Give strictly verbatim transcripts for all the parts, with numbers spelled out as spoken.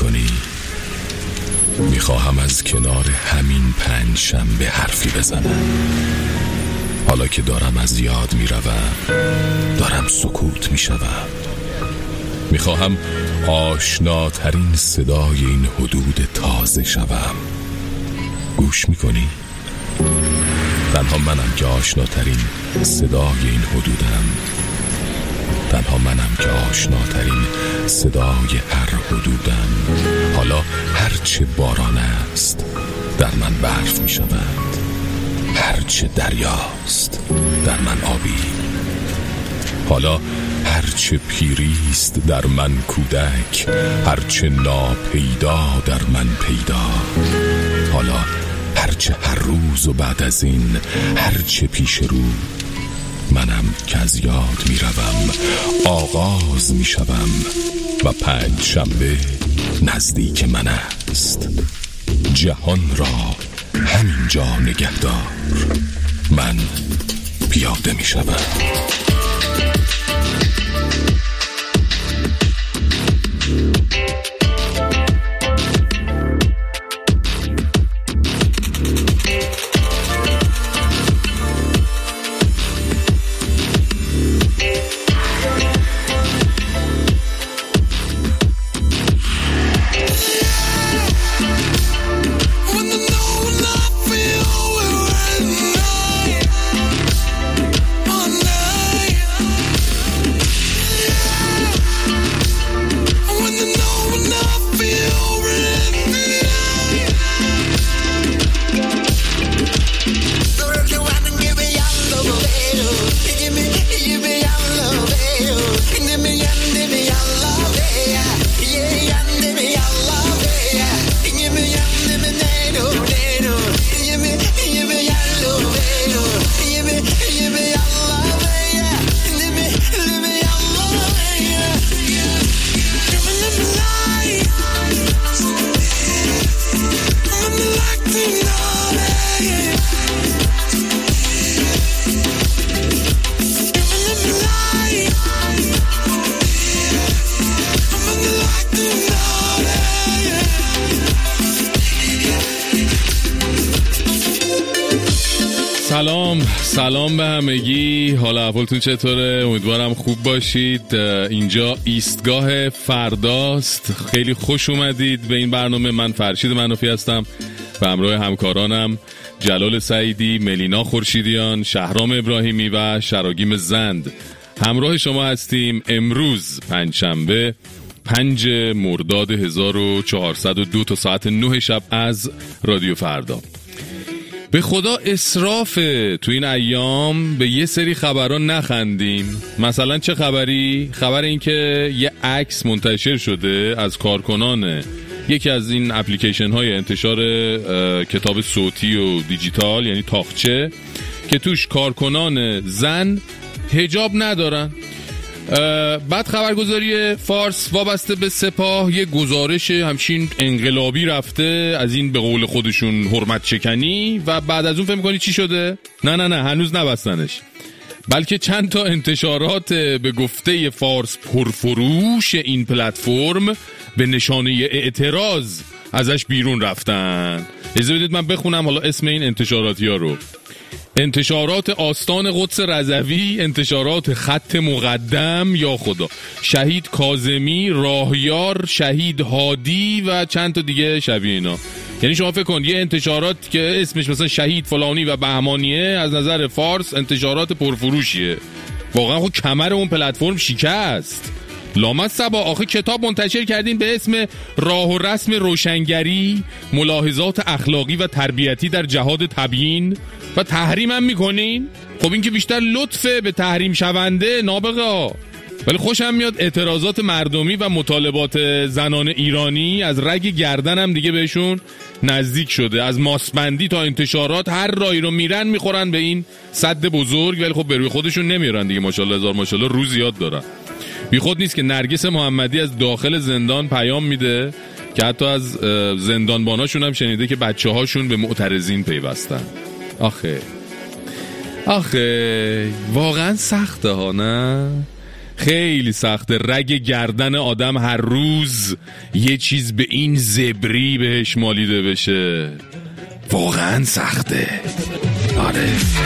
میکنی؟ میخواهم از کنار همین پنج شنبه حرفی بزنم. حالا که دارم از یاد میروم، دارم سکوت میشوم. میخواهم آشناترین صدای این حدود تازه شوم. گوش میکنی؟ تنها منم که آشناترین صدای این حدودم. تنها منم که آشناترین صدای هر حدودم. حالا هرچه باران است در من برف می شود، هرچه دریاست در من آبی. حالا هرچه پیریست در من کودک، هرچه ناپیدا در من پیدا. حالا هرچه هر روز و بعد از این هرچه پیش رو، منم که از یاد می روم، آغاز می شوم و پنج شنبه نزدیک من است. جهان را همینجا نگهدار، من پیاده می شوم. سلام سلام به همگی. حالا احوالتون چطوره؟ امیدوارم خوب باشید. اینجا ایستگاه فرداست. خیلی خوش اومدید به این برنامه. من فرشید منافی هستم و همراه همکارانم جلال سعیدی، ملینا خورشیدیان، شهرام ابراهیمی و شراگیم زند همراه شما هستیم. امروز پنجشنبه پنج مرداد هزار و چهارصد و دو تا ساعت نه شب از رادیو فردا. به خدا اسراف تو این ایام به یه سری خبران نخندیم. مثلا چه خبری؟ خبر این که یه عکس منتشر شده از کارکنان یکی از این اپلیکیشن های انتشار کتاب صوتی و دیجیتال، یعنی تاقچه، که توش کارکنان زن حجاب ندارن. بعد خبرگزاری فارس وابسته به سپاه یه گزارش همچین انقلابی رفته از این به قول خودشون حرمت شکنی و بعد از اون فهم کنی چی شده؟ نه نه نه هنوز نبستنش، بلکه چند تا انتشارات به گفته فارس پرفروش این پلتفرم به نشانه اعتراض ازش بیرون رفتن. اجازه بدید من بخونم حالا اسم این انتشاراتی ها رو. انتشارات آستان قدس رضوی، انتشارات خط مقدم، یا خدا، شهید کاظمی، راهیار، شهید هادی و چند تا دیگه شبیه اینا. یعنی شما فکر کن یه انتشارات که اسمش مثلا شهید فلانی و بهمانیه، از نظر فارس انتشارات پرفروشیه. واقعا خود کمر اون پلتفرم شکست. لامد صبا آخه کتاب منتشر کردین به اسم راه و رسم روشنگری، ملاحظات اخلاقی و تربیتی در جهاد تبیین، و تحریم هم میکنین. خب این که بیشتر لطفه به تحریم شونده نابغه. ولی خوشم میاد اعتراضات مردمی و مطالبات زنان ایرانی از رگ گردن هم دیگه بهشون نزدیک شده. از ماسبندی تا انتشارات هر راهی رو میرن میخورن به این سد بزرگ، ولی خب به روی خودشون نمیارن دیگه. ماشاءالله هزار ماشاءالله روز یاد دارن. بی خود نیست که نرگس محمدی از داخل زندان پیام میده که حتی از زندانباناشون هم شنیده که بچه هاشون به معترضین پیوستن. آخه آخه واقعا سخته ها، نه؟ خیلی سخته. رگ گردن آدم هر روز یه چیز به این زبری بهش مالیده بشه، واقعا سخته. آره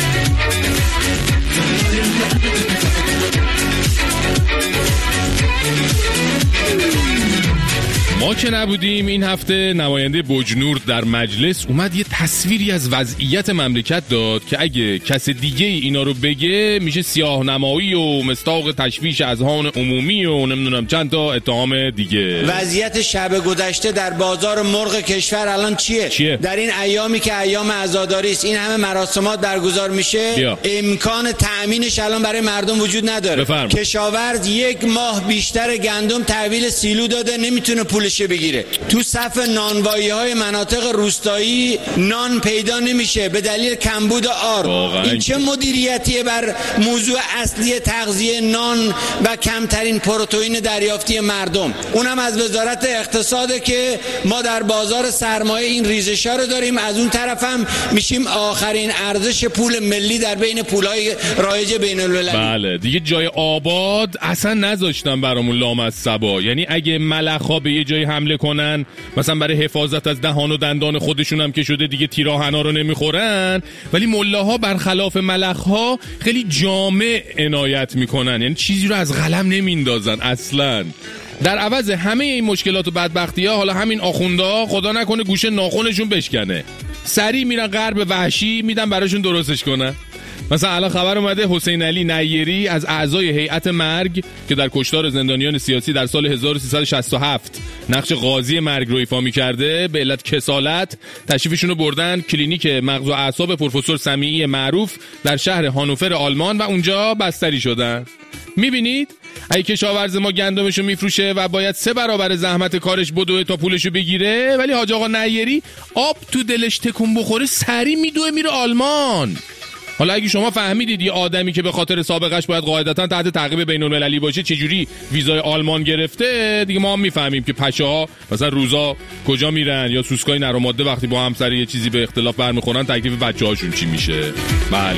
ما که نبودیم این هفته نماینده بجنورد در مجلس اومد یه تصویری از وضعیت مملکت داد که اگه کس دیگه اینا رو بگه میشه سیاه نمایی و مصداق تشویش اذهان عمومی و نمیدونم چند تا اتهام دیگه. وضعیت شب گذشته در بازار مرغ کشور الان چیه؟ چیه؟ در این ایامی که ایام عزاداری است، این همه مراسمات برگزار میشه، بیا. امکان تأمینش الان برای مردم وجود نداره. بفرم. کشاورز یک ماه بیشتر گندم تحویل سیلو داده، نمیتونه پولش بگیره. تو صف نانوایی های مناطق روستایی نان پیدا نمیشه به دلیل کمبود آرد. این چه مدیریتیه بر موضوع اصلی تغذیه نان و کمترین پروتئین دریافتی مردم؟ اونم از وزارت اقتصاد که ما در بازار سرمایه این ریزش‌ها رو داریم، از اون طرف هم میشیم آخرین ارزش پول ملی در بین پول‌های رایج بین‌المللی. بله دیگه جای آباد اصلا نذاشتن برامون لامصبا. یعنی اگه ملخ‌ها به یه جای حمله کنن، مثلا برای حفاظت از دهان و دندان خودشون هم که شده دیگه تیراهنا رو نمیخورن، ولی ملاها برخلاف ملخ‌ها خیلی جامع عنایت میکنن، یعنی چیزی رو از قلم نمیندازن اصلا. در عوض همه این مشکلات و بدبختی‌ها حالا همین آخوندا خدا نکنه گوشه ناخنشون بشکنه، سریع میرن غرب وحشی میدن براشون درستش کنن. مثلا الان خبر اومده حسین علی نیری از اعضای هیئت مرگ که در کشتار زندانیان سیاسی در سال هزار و سیصد و شصت و هفت نقش قاضی مرگ رو ایفا می‌کرده، به علت کسالت تشریفشون رو بردن کلینیک مغز و اعصاب پروفسور سمیعی معروف در شهر هانوفر آلمان و اونجا بستری شدن. میبینید اگه کشاورز ما گندمشو میفروشه و باید سه برابر زحمت کارش بدوه تا پولشو بگیره، ولی حاج آقا نیری آب تو دلش تکون بخوره سری میدوه میره آلمان. حالا اگه شما فهمیدید یه آدمی که به خاطر سابقش باید قاعدتاً تحت تعقیب بین‌المللی باشه چجوری ویزای آلمان گرفته، دیگه ما هم میفهمیم که پشه‌ها مثلا روزا کجا میرن، یا سوسکای نر و ماده وقتی با همسر یه چیزی به اختلاف برمیخورن تکلیف بچه‌هاشون چی میشه. بله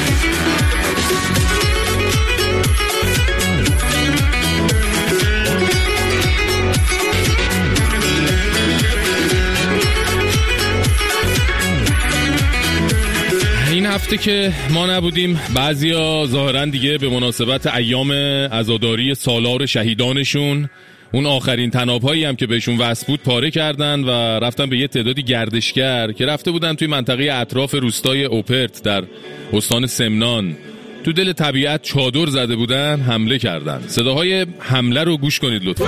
این هفته که ما نبودیم بعضیا ظاهرا دیگه به مناسبت ایام عزاداری سالار شهیدانشون اون آخرین طناب‌هایی هم که بهشون وصل بود پاره کردن و رفتن به یه تعدادی گردشگر که رفته بودن توی منطقه اطراف روستای اوپرت در استان سمنان تو دل طبیعت چادر زده بودن حمله کردن. صداهای حمله رو گوش کنید لطفا.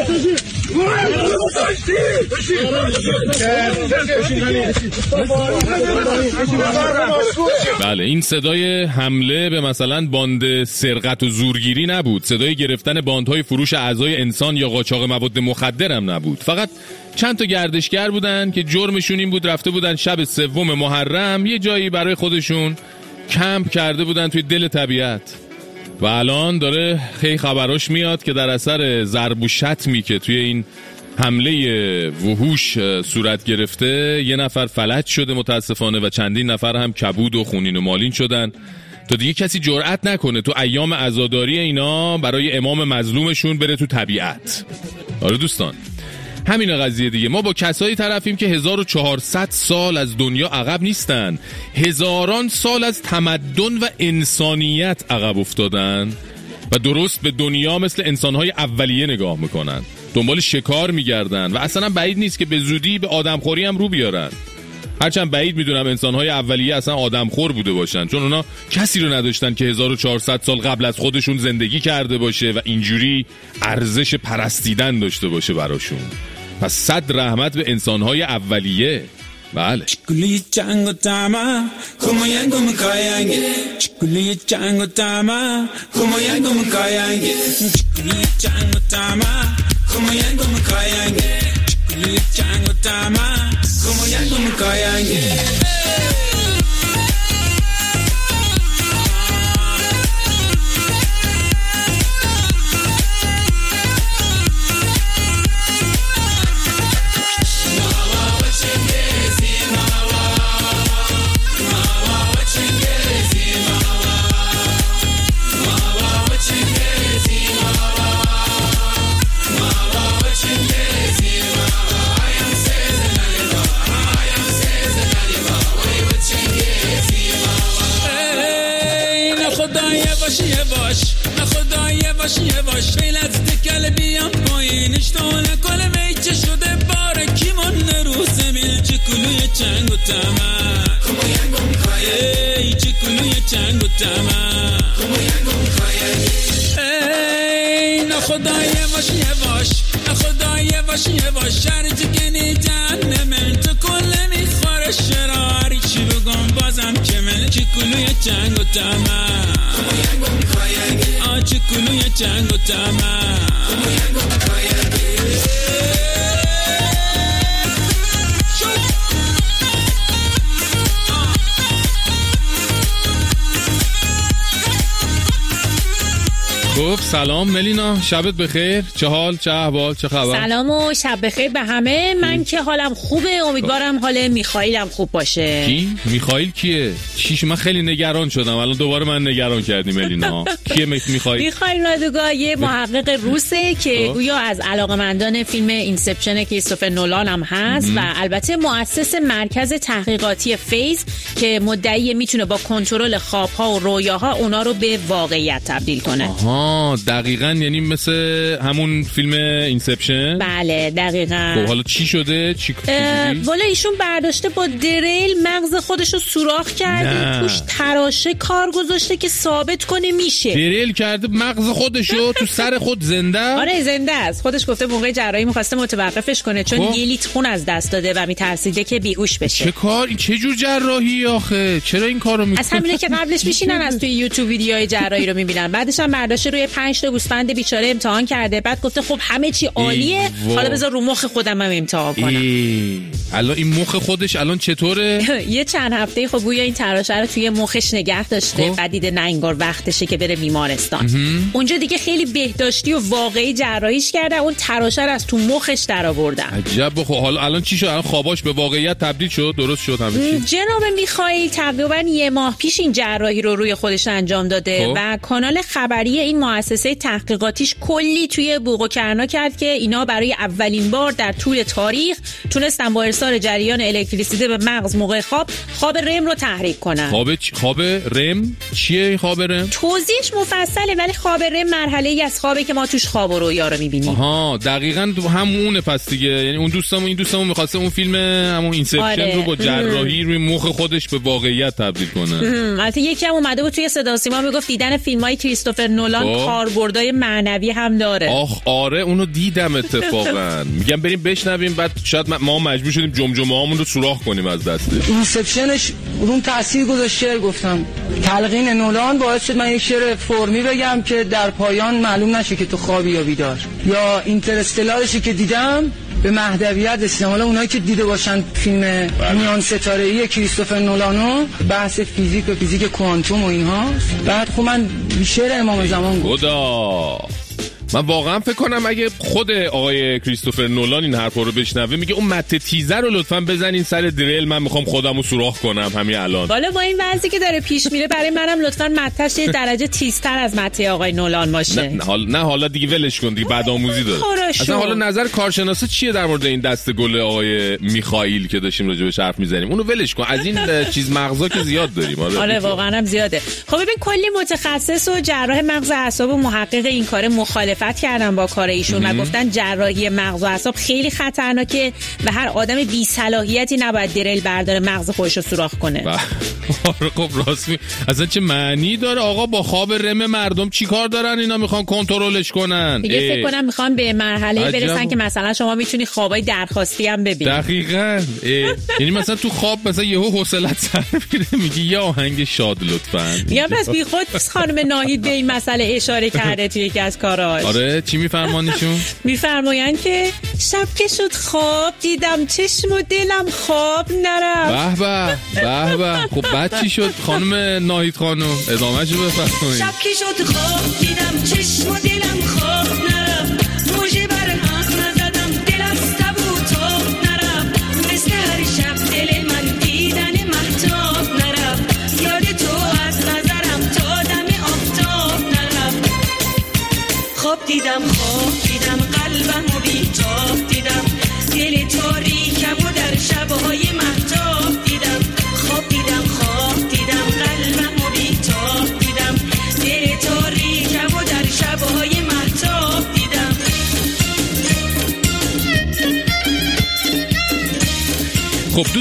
بله این صدای حمله به مثلا باند سرقت و زورگیری نبود، صدای گرفتن باندهای فروش اعضای انسان یا قاچاق مواد مخدر هم نبود. فقط چند تا گردشگر بودن که جرمشون این بود رفته بودن شب سوم محرم یه جایی برای خودشون کمپ کرده بودن توی دل طبیعت و الان داره خیلی خبراش میاد که در اثر ضرب و شتمی که توی این حمله وحوش صورت گرفته یه نفر فلج شده متاسفانه و چندین نفر هم کبود و خونین و مالین شدن تا دیگه کسی جرئت نکنه تو ایام عزاداری اینا برای امام مظلومشون بره تو طبیعت. آره دوستان همین قضیه دیگه. ما با کسایی طرفیم که هزار و چهارصد سال از دنیا عقب نیستن، هزاران سال از تمدن و انسانیت عقب افتادن و درست به دنیا مثل انسانهای اولیه نگاه میکنن، دنبال شکار میگردن و اصلا بعید نیست که به زودی به آدمخوری هم رو بیارن. هرچند بعید میدونم انسانهای اولیه اصلا آدمخور بوده باشن، چون اونا کسی رو نداشتن که هزار و چهارصد سال قبل از خودشون زندگی کرده باشه و اینجوری ارزش پرستیدن داشته باشه براشون. پس صد رحمت به انسانهای اولیه. بله Team یواش خیل از دکل بیام پایینش تونه کنه میچه شده باره کی مانده رو زمین چه کلوی چنگ و تمام کمو ینگو میخوای ای چه کلوی چنگ و تمام کمو ینگو میخوای ای نخدا یواش یواش نخدا یواش یواش شرطی که نیدن من تو کل میخواره شراری چی بگم بازم که من چه کلوی چنگ و تمام کمو ینگو میخوای آ چه کلوی چنگ و تمام کمو ینگو میخوای خب سلام ملینا، شبت بخیر. چه حال، چه احوال، چه خبر؟ سلام و شب بخیر به همه. من که حالم خوبه، امیدوارم حال میخائیلم خوب باشه. کی؟ میخائیل کیه؟ چیش من خیلی نگران شدم الان دوباره من نگران کردی ملینا. کیه میخائیل؟ میخائیل رادوگا یه محقق روسه که گویا از علاقه‌مندان فیلم اینسپشن کریستوفر نولان هم هست و البته مؤسس مرکز تحقیقاتی فیز که مدعی میتونه با کنترل خواب‌ها و رویاها اونا رو به واقعیت تبدیل کنه. آها دقیقاً، یعنی مثل همون فیلم اینسپشن. بله دقیقاً. خب حالا چی شده؟ چی والا ایشون برداشته با دریل مغز خودشو سوراخ کرده، توش تراشه کار گذاشته که ثابت کنه میشه. دریل کرده مغز خودشو تو سر خود زنده؟ آره زنده است. خودش گفته موقع جراحی می‌خواسته متوقفش کنه چون خب. یه لیتر خون از دست داده و میترسیده که بیهوش بشه. چه کار؟ این چه جور جراحی آخه؟ چرا این کارو میکنه؟ از همینه که قبلش میشینن از توی یوتیوب ویدیوهای جراحی رو میبینن، بعدش هم برداشته روی پنج تا گوسفند بیچاره امتحان کرده، بعد گفته خب همه چی عالیه، حالا بذار رو مخ خودم هم امتحان کنم. الان این مخ خودش الان چطوره؟ یه چند هفته خب گویا این تراشه رو توی مخش نگه داشته، بعد دیده نه انگار وقتشه که بره بیمارستان. اونجا دیگه خیلی بهداشتی و واقعی جراحیش کرده، اون تراشه رو از تو مخش درآوردن. عجب. خب حالا الان چی شد؟ الان خواباش به واقعیت تبدیل شد؟ درست شد همه چی؟ جناب میخائیل تقریبا یه ماه پیش این جراحی رو روی خودش انجام داده خب. و کانال خبری این مؤسسه تحقیقاتیش کلی توی بوق و کرنا کرد که اینا برای اولین بار در طول تاریخ تونستن با ارسال جریان الکتریسیته به مغز موقع خواب خواب رم رو تحریک کنن. خواب چ... خواب رم چیه این خواب رم؟ توضیحش مفصله ولی خواب رم مرحله‌ای از خوابه که ما توش خواب و رویا رو می‌بینیم. آها دقیقاً همونه پس دیگه. یعنی اون دوستمون این دوستمون می‌خواسته اون فیلم همون اینسپشن آره. رو با جراحی روی مخ خودش به واقعیت تبدیل کنه. البته یکی هم اومده بود توی صدا سیما میگفت دیدن فیلم‌های کریستوفر نولان کاربردای معنوی هم داره. آخ آره اونو دیدم اتفاقا. میگم بریم بشنویم بعد شاید ما مجبور شدیم جمجمه‌هامون رو سوراخ کنیم از دستش. اینسپشنش اون تاثیر گذاشت. شعر گفتم تلقین نولان باعث شد من یک شعر فرمی بگم که در پایان معلوم نشه که تو خوابی یا بیدار. یا اینترستلارشی که دیدم به مهدویت رسیدم. حالا اونایی که دیده باشن فیلم میان ستاره‌ای کریستوفر نولانو بحث فیزیک و فیزیک کوانتوم و اینها، بعد خب من شعر امام زمان گفتم. خدا من واقعا فکر کنم اگه خود آقای کریستوفر نولان این حرفا رو بشنوه میگه اون مته تیزر رو لطفاً بزنین سر دریل، من میخوام خودمو سوراخ کنم همین الان. والا با این وضعی که داره پیش میره برای منم لطفاً متهش یه درجه تیزتر از مته آقای نولان باشه. نه, نه حالا نه حالا دیگه ولش کن دیگه، بعد آموزی داره. اصلا حالا نظر کارشناسا چیه در مورد این دسته گل آقای میخائیل که داشتیم راجع بهش حرف میزنیم؟ اونو ولش کن، از این چیز مغزا که زیاد داریم. آره, آره واقعا هم زیاده. خب ببین کلی متخصص و جراح مغز و اعصاب و محقق این کار مخالفت کردن با کار ایشون و گفتن جراحی مغز و اعصاب خیلی خطرناکه و هر آدم بی صلاحیتی نباید دریل برداره مغز خودش رو سوراخ کنه. آره خب راست می اصلا چه معنی داره آقا؟ با خواب رم مردم چیکار دارن اینا؟ میخوان کنترلش کنن. دیگه فکر کنم میخوان به مرحله برسن که مثلا شما میتونی خوابای درخواستی هم ببینی. دقیقاً. یعنی مثلا تو خواب مثلا یهو حوصله‌ت سر میره میگی یه آهنگ شاد لطفاً. یا پس بیخود خانم ناهید به این مسئله اشاره کرده توی یکی از کاراش. آره چی میفرمانیشون؟ میفرمایند که شب که شد خواب دیدم چشم و دلم خواب نرفت. به به به به. خب بعد چی شد خانم ناهید خانم؟ ادامه‌شو بفرمایید. شب که شد خواب دیدم چشم و دلم خواب نرفت، موجه بر هم نزدم دل از تبو تاب نرفت، مثل هر شب دل من دیدن مهتاب نرفت، یاد تو از نظرم تا دم آفتاب نرفت. خواب دیدم خواب دیدم قلبم و بیتاب دیدم، دل تاریکم و در شبهای مهتاب دیدم. خواب دیدم خواب دیدم قلبم و بیتاب دیدم، دل تاریکم و در شبهای مهتاب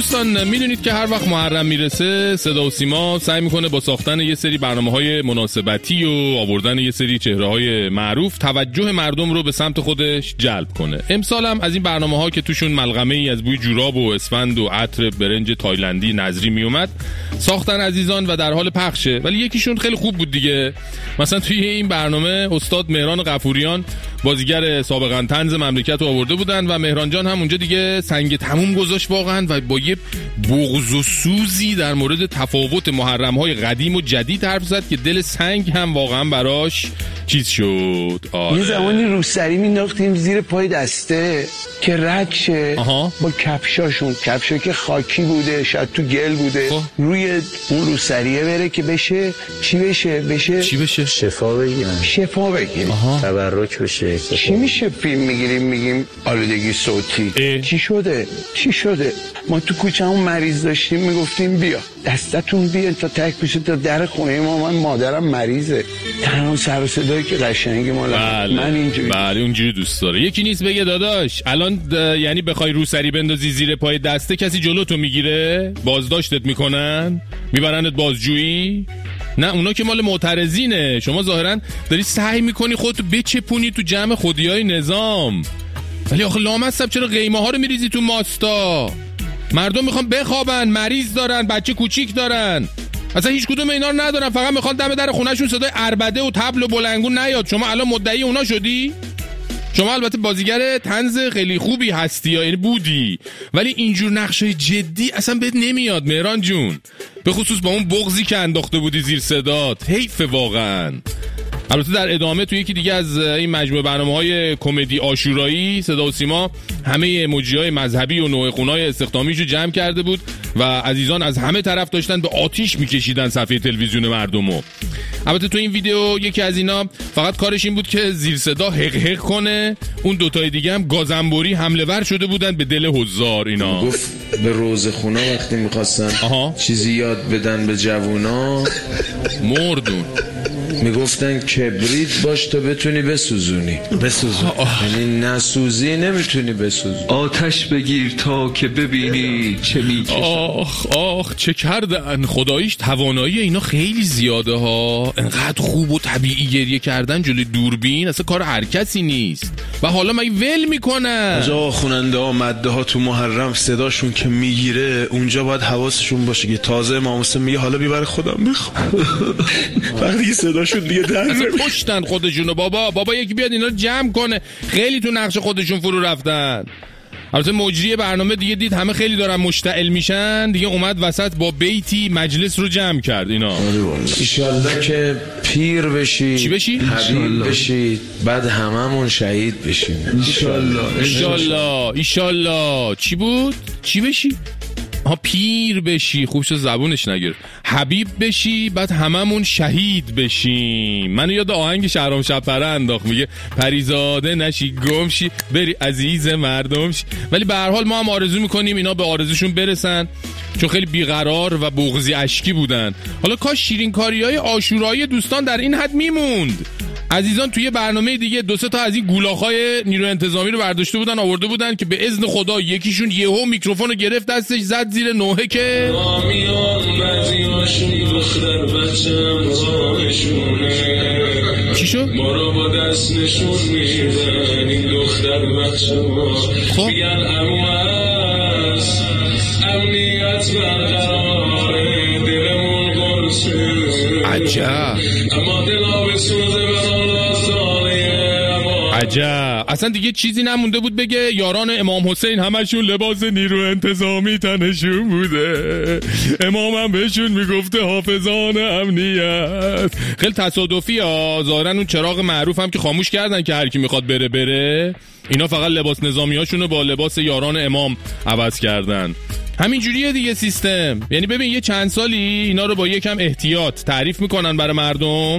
دوستان میدونید که هر وقت محرم میرسه صدا و سیما سعی میکنه با ساختن یه سری برنامه‌های مناسبتی و آوردن یه سری چهره‌های معروف توجه مردم رو به سمت خودش جلب کنه. امسال هم از این برنامه‌ها که توشون ملغمه‌ای از بوی جوراب و اسفند و عطر برنج تایلندی نظری میومد ساختن عزیزان و در حال پخشه، ولی یکیشون خیلی خوب بود دیگه. مثلا توی این برنامه استاد مهران غفوریان بازیگر سابقا طنز مملکت رو آورده بودن و مهران جان هم اونجا دیگه سنگ تموم گذاشت واقعا و با یه بغض و سوزی در مورد تفاوت محرم‌های قدیم و جدید حرف زد که دل سنگ هم واقعا براش چیز شد. آره. یه زمانی روسری مینداختیم زیر پای دسته که رد شه با کفشاشون، کفشا که خاکی بوده شاید تو گل بوده خب. روی اون روسریه بره که بشه چی بشه بشه چی بشه شفا بگیرن شفا بگیریم تبرک بشه. چی میشه فیلم میگیریم میگیم آلودگی صوتی اه. چی شده چی شده ما تو کوچه‌مون مریض داشتیم میگفتیم بیا دستتون بیاد تا تک بشه تا در خونه ما، من مادرم مریضه، تنها سر و صدایی که قشنگی مال بله. من اینجوری بله اونجوری دوست داره. یکی نیست بگه داداش الان د... یعنی بخوای روسری بندازی زیر پای دسته کسی جلوتو میگیره بازداشتت میکنن میبرنت بازجویی؟ نه اونا که مال معترضینه. شما ظاهرا داری سعی میکنی خودتو بچپونی تو جمع خودیای نظام، ولی آخه لامصب چرا قیمه ها رو میریزی تو ماستا؟ مردم میخوان بخوابن، مریض دارن، بچه کوچیک دارن، اصلا هیچ کدوم اینا رو ندارن، فقط میخوان دم در خونهشون صدای عربده و طبل و بلنگون نیاد. شما الان مدعی اونا شدی؟ شما البته بازیگر طنز خیلی خوبی هستی یا یعنی بودی، ولی اینجور نقشای جدی اصلا بهت نمیاد مهران جون، به خصوص با اون بغضی که انداخته بودی زیر صدات. حیف واقعا. البته در ادامه توی یکی دیگه از این مجموعه برنامه‌های کمدی عاشورایی صدا و سیما همه ایموجی‌های مذهبی و نوع خونای استخدامیشو جمع کرده بود و عزیزان از همه طرف داشتن به آتیش میکشیدن صفحه تلویزیون مردمو. البته تو این ویدیو یکی از اینا فقط کارش این بود که زیر صدا حق حق کنه، اون دوتای دیگه هم گازنبوری حمله ور شده بودن به دل حضار. اینا گفت به روزخونا وقتی می‌خواستن چیزی یاد بدن به جوونا مردون میگفتن کبریت باش تا بتونی بسوزونی بسوزون یعنی نسوزی نمیتونی بسوزونی. آتش بگیر تا که ببینی چه میکشن. آخ آخ چه کردن. خداییش توانایی اینا خیلی زیاده ها، انقدر خوب و طبیعی گریه کردن جلوی دوربین اصلا کار هر کسی نیست و حالا مگه ول میکنن؟ اونجا خواننده ها مده ها تو محرم صداشون که میگیره اونجا باید حواسشون باشه که تازه امام حسین میگه حالا بیبر خودم بخوام وقتی صداشون دیگه در پشتن خودشونو. بابا بابا یکی بیاد اینا رو جمع کنه، خیلی تو نقش خودشون فرو رفتن. البته مجری برنامه دیگه دید همه خیلی دارن مشتعل میشن، دیگه اومد وسط با بیتی مجلس رو جمع کرد. اینا ایشالله که پیر بشی چی بشی؟ حبیب بشی بعد هممون شهید بشیم. ایشالله ایشالله ایشالله چی بود؟ چی بشی؟ ها پیر بشی، خوب شد زبونش نگیر. حبیب بشی بعد هممون شهید بشیم. منو یاد آهنگ شهرام شبپره انداخت، میگه پریزاده نشی گمشی بری عزیز مردم شی. ولی به هر حال ما هم آرزو میکنیم اینا به آرزوشون برسن، چون خیلی بیقرار و بغضی اشکی بودن. حالا کاش شیرین کاریای عاشورایی دوستان در این حد میموند. عزیزان توی برنامه دیگه دو سه تا از این گولاخای نیروی انتظامی رو برداشته بودن آورده بودن که به اذن خدا یکیشون یهو میکروفون رو گرفت دستش زد زیر نوحه که چی شد؟ ما رو با دست نشون میدن این دختر بچه ما خب میگن اموز امنیت برقراره دلمون قرصه عجب اما دلا بسوزه عجب. اصلا دیگه چیزی نمونده بود بگه یاران امام حسین همشون لباس نیرو انتظامی تنشون بوده، امام هم بهشون میگفته حافظان امنیت. خیلی تصادفی ها. ظاهرا اون چراغ معروف هم که خاموش کردن که هر کی میخواد بره بره، اینا فقط لباس نظامی هاشونو با لباس یاران امام عوض کردن. همین جوریه دیگه سیستم. یعنی ببین یه چند سالی اینا رو با یکم احتیاط تعریف میکنن برای مردم،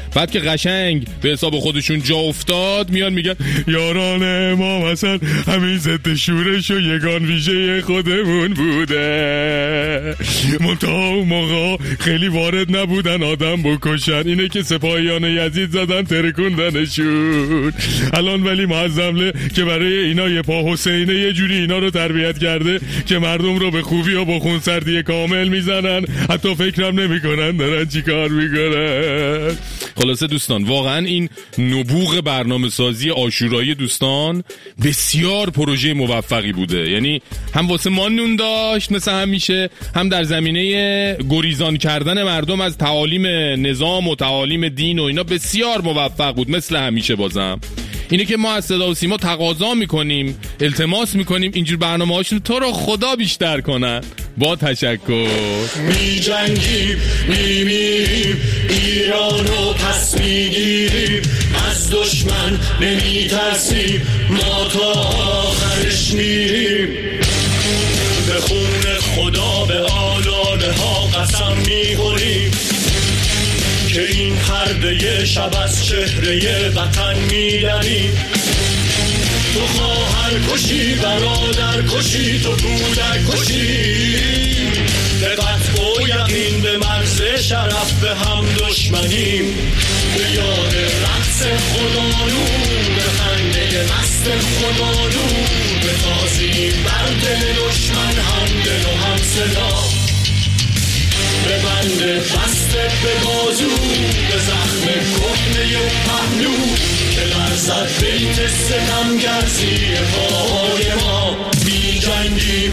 بعد که قشنگ به حساب خودشون جا افتاد میان میگن یاران ما مثلا همین ضد شورش و یگان ویژه خودمون بوده، منتها اون موقع خیلی وارد نبودن آدم بکشن، اینه که سپاهیان یزید زدن ترکوندنشون. الان ولی معظمله که برای اینا یه پا حسینه یه جوری اینا رو تربیت کرده که مردم رو به خوبی و با خونسردی کامل میزنن، حتی فکرم نمیکنن دارن چی کار میکنن. خلاصه دوستان واقعا این نبوغ برنامه سازی عاشورایی دوستان بسیار پروژه موفقی بوده، یعنی هم واسه ما نون داشت مثل همیشه، هم در زمینه گریزان کردن مردم از تعالیم نظام و تعالیم دین و اینا بسیار موفق بود مثل همیشه. بازم اینه که ما از صدا و سیما تقاضا میکنیم، التماس میکنیم اینجور برنامه هاشون تو رو خدا بیشتر کنن. با تشکر. می جنگیم می میریم ایرانو پس میگیریم، از دشمن نمی ترسیم ما تا آخرش میریم، به خون خدا به آلاله ها قسم میخوریم که این پرده شب از چهره وطن میدنیم. تو خواهر کشی برادر کشی تو کودک کشی، به قطع و یقین به مرز شرف به هم دشمنیم، به یاد رقص خدانو به خنده مست خدانو، به تازیم بر دل دشمن هم دل و هم صدا، به بند بسته به بازو به زخم کهنه و پهلو که لرزد بیت ستمگر زیر پای ما. می جنگیم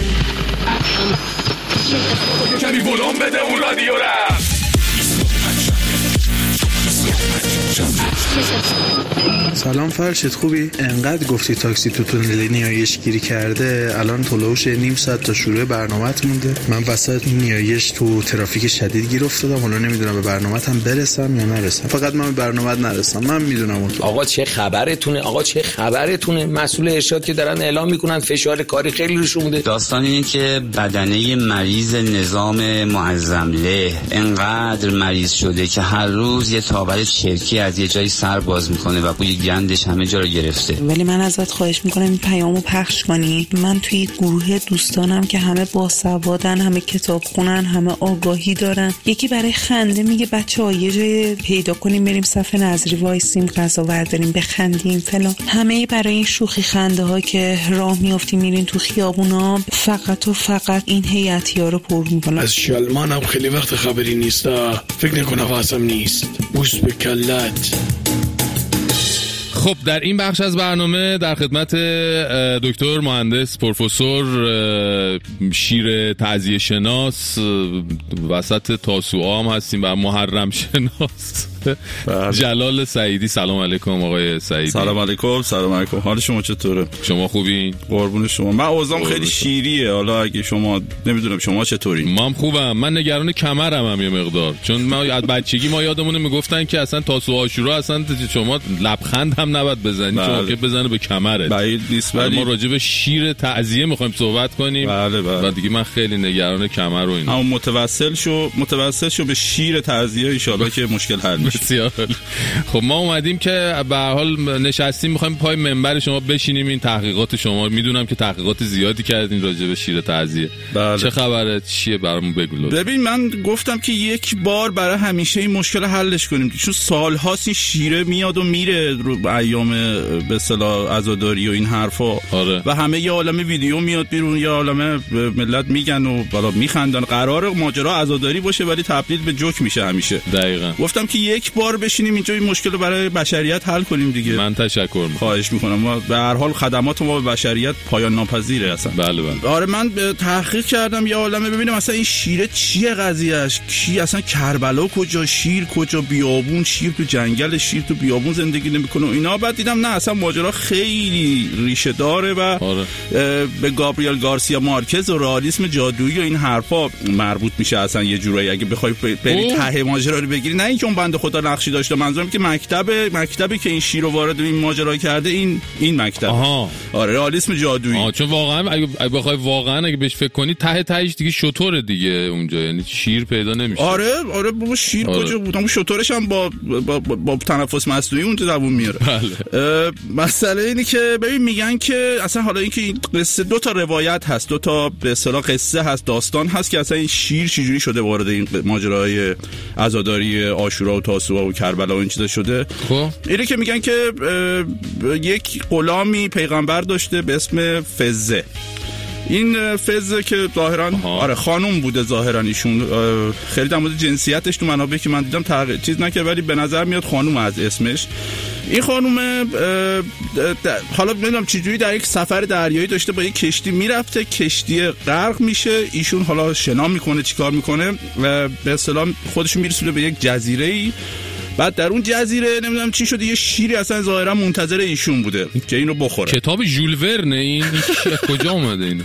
کمی بلون بده اون رادیو را. سلام فرشید خوبی؟ انقدر گفتی تاکسی تو تونل نیایش گیری کرده، الان طلوعش نیم ساعت تا شروع برنامه‌ت مونده. من وسط نیایش تو ترافیک شدید گیر افتادم، حالا نمیدونم به برنامه‌تم برسم یا نرسم. فقط من به برنامه‌ت نرسم، من میدونم اون. آقا چه خبرتونه؟ آقا چه خبرتونه؟ مسئول ارشاد که دارن اعلام میکنن فشار کاری خیلی روش اومده. داستان اینه که بدنه مریض نظام معظمله انقدر مریض شده که هر روز یه تابر چرکی از یه جایی سر باز میکنه و بوی گندش همه جا رو گرفته. ولی من ازت خواهش میکنم این پیامو پخش کنی. من توی گروه دوستانم که همه باسوادن، همه کتاب خونن، همه آگاهی دارن، یکی برای خنده میگه بچه‌ها یه جای پیدا کنیم بریم صف نظری وایسیم غذا برداریم بخندیم فلان. همه برای این شوخی خنده ها که راه میافتیم میرین تو خیابونا فقط و فقط این هیئتیا رو پر میکنن. از شلمانم خیلی وقت خبری نیست، فکر نکنم واسم نیست. بوس به کلت. خب در این بخش از برنامه در خدمت دکتر مهندس پروفسور شیر تعزیه شناس وسط تاسوعا هم هستیم و محرم شناس جلال سعیدی. سلام علیکم آقای سعیدی. سلام علیکم. سلام علیکم. حال شما چطوره؟ شما خوبین؟ قربون شما. من اوضاعم خیلی شیریه، حالا اگه شما نمیدونم شما چطوری؟ من خوبم. من نگران کمرم هم یه مقدار، چون ما از بچگی ما یادمونه میگفتن که اصلا تاسوعا عاشورا اصلا شما لبخند هم نباید بزنی، چون که بزنه به کمرت. بعید نیست. ولی ما راجع به شیر تعزیه میخوایم صحبت کنیم. بله بله. و دیگه من خیلی نگران کمر و اینا. اما متوسل شو متوسل شو به شیر تعزیه ان شاءالله که مشکل حل میشه. بسیار. خب ما اومدیم که به هر حال نشستیم میخوایم پای منبر شما بشینیم این تحقیقات شما. میدونم که تحقیقات زیادی کردین راجع به شیر تعزیه. بله. چه خبره؟ چیه برامون بگو. ببین من گفتم که یک بار برای همیشه این مشکل حلش کنیم، چون سال‌هاست این شیره میاد و میره رو ایام به اصطلاح عزاداری و این حرفا. آره. و همه یه عالمه ویدیو میاد بیرون، یه عالمه ملت میگن و بالا میخندن. قرار ماجرا عزاداری باشه ولی تبدیل به جوک میشه همیشه. دقیقاً. گفتم که یک بار بشینیم اینجا این مشکل رو برای بشریت حل کنیم دیگه. من تشکر میکنم. خواهش میکنم. ما به هر حال خدمات ما به بشریت پایان ناپذیره اصلا. بله بله. آره من تحقیق کردم یه عالمه ببینم اصلا این شیره چیه قضیهش، کی اصلا کربلا کجا، شیر کجا، بیابون شیر تو جنگل، شیر تو بیابون زندگی نمیکنه اینا. بعد دیدم نه اصلا ماجرا خیلی ریشه داره و آره. به گابریل گارسیا مارکز و رئالیسم جادویی و این حرفا مربوط میشه اصلا یه جورایی. اگه بخوای بری ته ماجرا رو بگیری، نه اینکه اون بنده خدا مقدار نقشی داشته. منظورم که مکتب مکتبی که این شیر رو وارد این ماجرا کرده این این مکتب. آها. آره رئالیسم جادویی. آها چون واقعا اگه بخوای واقعا اگه بهش فکر کنی ته تهش دیگه شطور دیگه اونجا، یعنی شیر پیدا نمیشه. آره آره بابا شیر آره. کجا بود؟ اون شطورش هم با با, با, با تنفس مصنوعی اونجا دووم میاره. بله. مسئله اینه که ببین میگن که اصلا حالا اینکه این قصه دو تا روایت هست، دو تا به اصطلاح قصه هست، داستان هست که اصلا این شیر چجوری شده وارد این ماجرای عزاداری عاشورا و تاسوعا و کربلا و این چیزا شده. خب اینه که میگن که یک غلامی پیغمبر داشته به اسم فزه. این فزه که ظاهرا آره خانوم بوده، ظاهرا ایشون خیلی در مورد جنسیتش تو منابعی که من دیدم تغییر چیز نکرد، ولی به نظر میاد خانوم از اسمش. این خانوم حالا نمیدونم چجوری در یک سفر دریایی داشته با یک کشتی میرفته، کشتی غرق میشه، ایشون حالا شنا میکنه چیکار میکنه و به اصطلاح خودش میرسونه به یک جزیره‌ای. بعد در اون جزیره نمیدونم چی شده، یه شیری اصلا ظاهرا منتظر ایشون بوده که اینو بخوره. کتاب ژول ورنه این کجا اومده اینو؟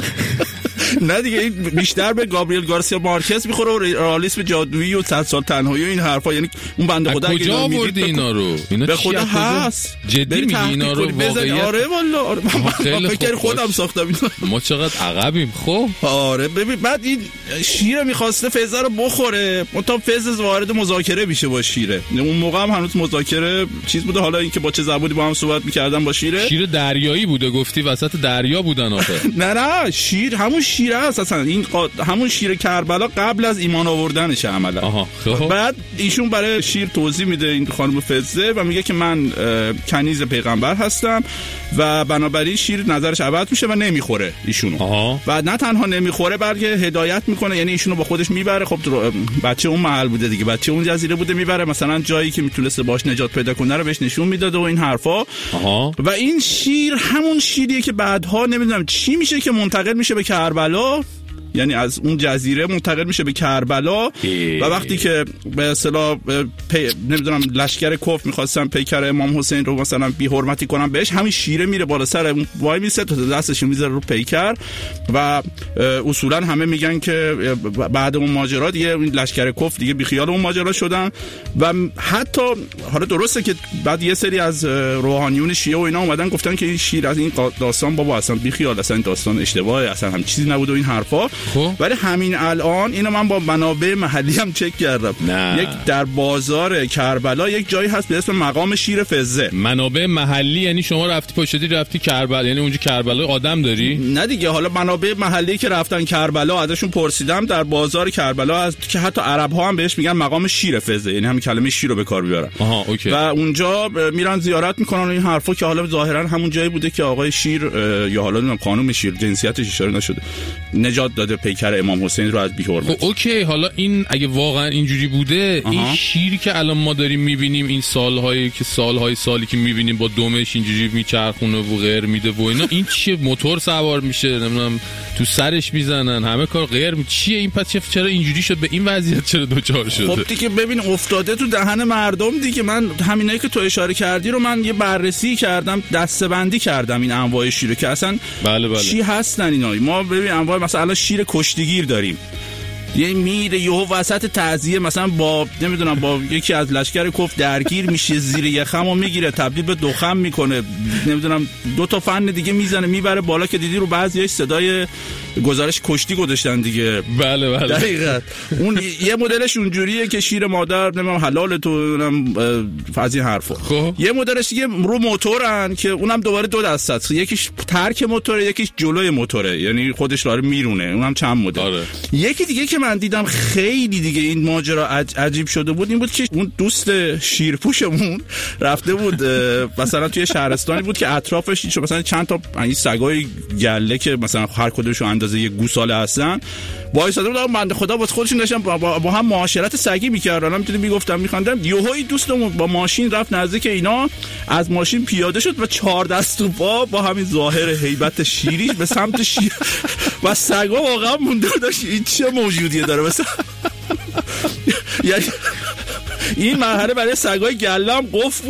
نه دیگه این بیشتر به گابریل گارسیا مارکز میخوره و رئالیسم جادویی و صد سال تنهایی و این حرفا. یعنی اون بنده خدا اگه کجا آوردی اینا رو؟ اینا به خدا هست. جدی میگی اینا رو واقعا؟ آره والله آره من فکر خودم ساختم اینا. ما چقدر عقبیم. خب آره ببین بعد این شیر میخواسته فزه رو بخوره، تا فزه وارد مذاکره میشه با شیره. اون موقع هم هنوز مذاکره چیز بوده، حالا اینکه با چه زبونی با هم صحبت میکردن با شیره. شیر دریایی بوده گفتی، وسط دریا بودن آخه. نه نه شیر همون شیر هست اصلا، این قا... همون شیر کربلا قبل از ایمان آوردنشه عملا. آها خب. بعد ایشون برای شیر توضیح میده این خانم فزه و میگه که من کنیز پیغمبر هستم و بنابراین شیر نظرش عوض میشه و نمیخوره ایشونو. آها. و نه تنها نمیخوره بلکه هدایت میکنه، یعنی ایشونو با خودش میبره. خب بچه اون محل بوده دیگه، بچه اون جزیره بوده، میبره مثلا جایی که میتونسته باش نجات پیدا کنه رو بهش نشون میداده و این حرفا. آها. و این شیر همون شیریه که بعدها نمیدونم چی میشه که منتقل میشه به کربلا، یعنی از اون جزیره منتقل میشه به کربلا. ای. و وقتی که به اصطلاح نمیدونم لشکر کفر میخواستن پیکر امام حسین رو مثلا بی حرمتی کنن بهش، همین شیره میره بالا سر اون وای میسه تا دستش میذاره رو پیکر و اصولا همه میگن که بعد اون ماجرا دیگه این لشکر کفر دیگه بی خیال اون ماجرا شدن. و حتی حالا درسته که بعد یه سری از روحانیون شیعه و اینا اومدن گفتن که این شیر از این داستان بابا اصلا بی خیال، اصلا این داستان اشتباهه، اصلا هم چیزی نبوده و این حرفا. ولی همین الان اینو من با منابع محلی هم چک کردم. نه. یک در بازار کربلا یک جایی هست به اسم مقام شیر فزه. منابع محلی یعنی شما رفتی پشتی رفتی کربلا، یعنی اونجا کربلا آدم داری؟ نه دیگه، حالا منابع محلی که رفتن کربلا ازشون پرسیدم در بازار کربلا هست که حتی عرب ها هم بهش میگن مقام شیر فزه، یعنی همین کلمه شیر رو به کار بیارن. آها اوکی. و اونجا میرن زیارت میکنن و این حرفا که حالا ظاهرا همون جایی بوده که آقای شیر یا حالا نمیدونم خانم شیر جنسیتش اشاره نشده نجات داده پیکر امام حسین رو از بی‌حرمتی. خب اوکی، حالا این اگه واقعا اینجوری بوده، آها. این شیری که الان ما داریم میبینیم این سالهایی که سالهای سالی که میبینیم با دمش اینجوری میچرخونه و غیر میده و اینا، این چیه؟ موتور سوار میشه نمیدونم تو سرش میزنن همه کار غیر می... چیه این؟ پس چرا اینجوری شد؟ به این وضعیت چرا دوچار شده؟ خب دیگه ببین افتاده تو دهن مردم دیگه. من همینایی که تو اشاره کردی رو من یه بررسی کردم، دسته‌بندی کردم این انواع شیر که اصلا بله بله. چی هستن اینا. ما ببین انواع مثلا شیر کشتیگیر داریم، یه میره یهو وسط تعزیه مثلا با نمیدونم با یکی از لشکر کف درگیر میشه، زیر یخمو میگیره تبدیل به دخم میکنه، نمیدونم دو تا فن دیگه میزنه میبره بالا که دیدی رو بعضیش صدای گزارش کشتی گذاشتن دیگه. بله بله دقیقاً. اون یه مدلش اونجوریه که شیر مادر نمیدونم حلال تو از این حرفا. خب یه مدلش دیگه رو موتورن که اونم دوباره دو دسته است، یکیش ترک موتوره یکیش جلوی موتوره، یعنی خودش داره میرونه، اونم چند مدل. آره. یکی دیگه که من دیدم خیلی دیگه این ماجرا عجیب شده بود این بود که اون دوست شیرپوشمون رفته بود مثلا توی شهرستانی بود که اطرافش مثلا چند تا این سگای گله که مثلا هر کدومشون اندازه یک گوساله هستن وایساده بود، بنده خدا واسه خودشون داشتن با, با, با هم معاشرت سگی می‌کردن. من می‌تونم میگفتم می‌خوندم یهویی دوستمون با ماشین رفت نزدیک اینا، از ماشین پیاده شد و چهار دست و پا با همین ظاهر هیبت شیری به سمت شیر و سگا واقعا مونده داشت این چه موجودیه داره مثلا. یعنی این مرحله برای سگای گله هم قفل بود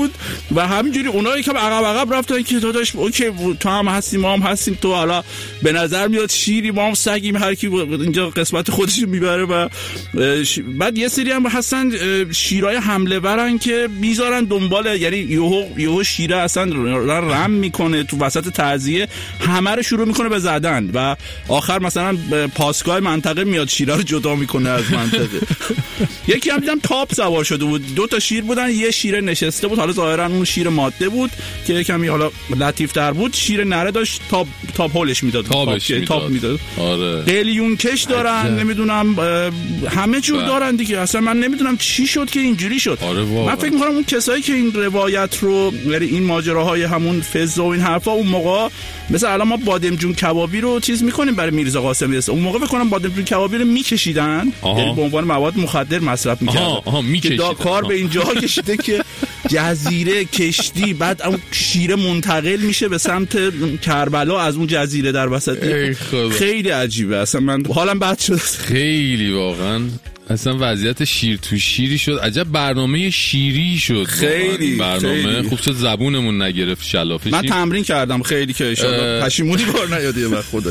و همینجوری اونایی که عقب عقب رفتن که داداش اوکی تو هم هستیم ما هم هستیم، تو حالا به نظر میاد شیری ما هم سگیم، هر کی اینجا قسمت خودش رو میبره. و بعد یه سری هم هستن شیرای حمله ورن که میذارن دنبال، یعنی یهو یهو شیره اصلا رم میکنه تو وسط تعزیه، همه رو شروع میکنه به زدن و آخر مثلا پاسگاه منطقه میاد شیره رو جدا میکنه از منطقه. یکی هم دیدم تاپ سوار شده بود، دو تا شیر بودن، یه شیر نشسته بود، حالا ظاهرا اون شیر ماده بود که یکمی حالا لطیف تر بود، شیر نره داشت تاپ تاپ هولش میداد، تاپش میداد. تاپ میداد. آره قلیون کش دارن، نمیدونم همه جور با. دارن دیگه. اصلا من نمیدونم چی شد که اینجوری شد. آره من فکر میکنم اون کسایی که این روایت رو، یعنی این ماجراهای همون فز و این حرفا اون موقع، مثلا الان ما بادمجون کبابی رو چیز میکنیم برای میرزا قاسمی، اون موقع فکر کنم بادمجون کبابی رو میکشیدن، یعنی به عنوان مواد مخدر مصرف میکردن که دا کار به اینجا کشیده که جزیره کشتی، بعد اون شیره منتقل میشه به سمت کربلا از اون جزیره در وسط. خیلی عجیبه، اصلا من حالم بد شد خیلی واقعا. اصلا وضعیت شیر تو شیری شد، عجب برنامه شیری شد خیلی برنامه خیلی. خوب شد زبونمون نگرفت شلافه. من تمرین کردم خیلی که ایشالا پشیمونی بار نیاد یه وقت خدا.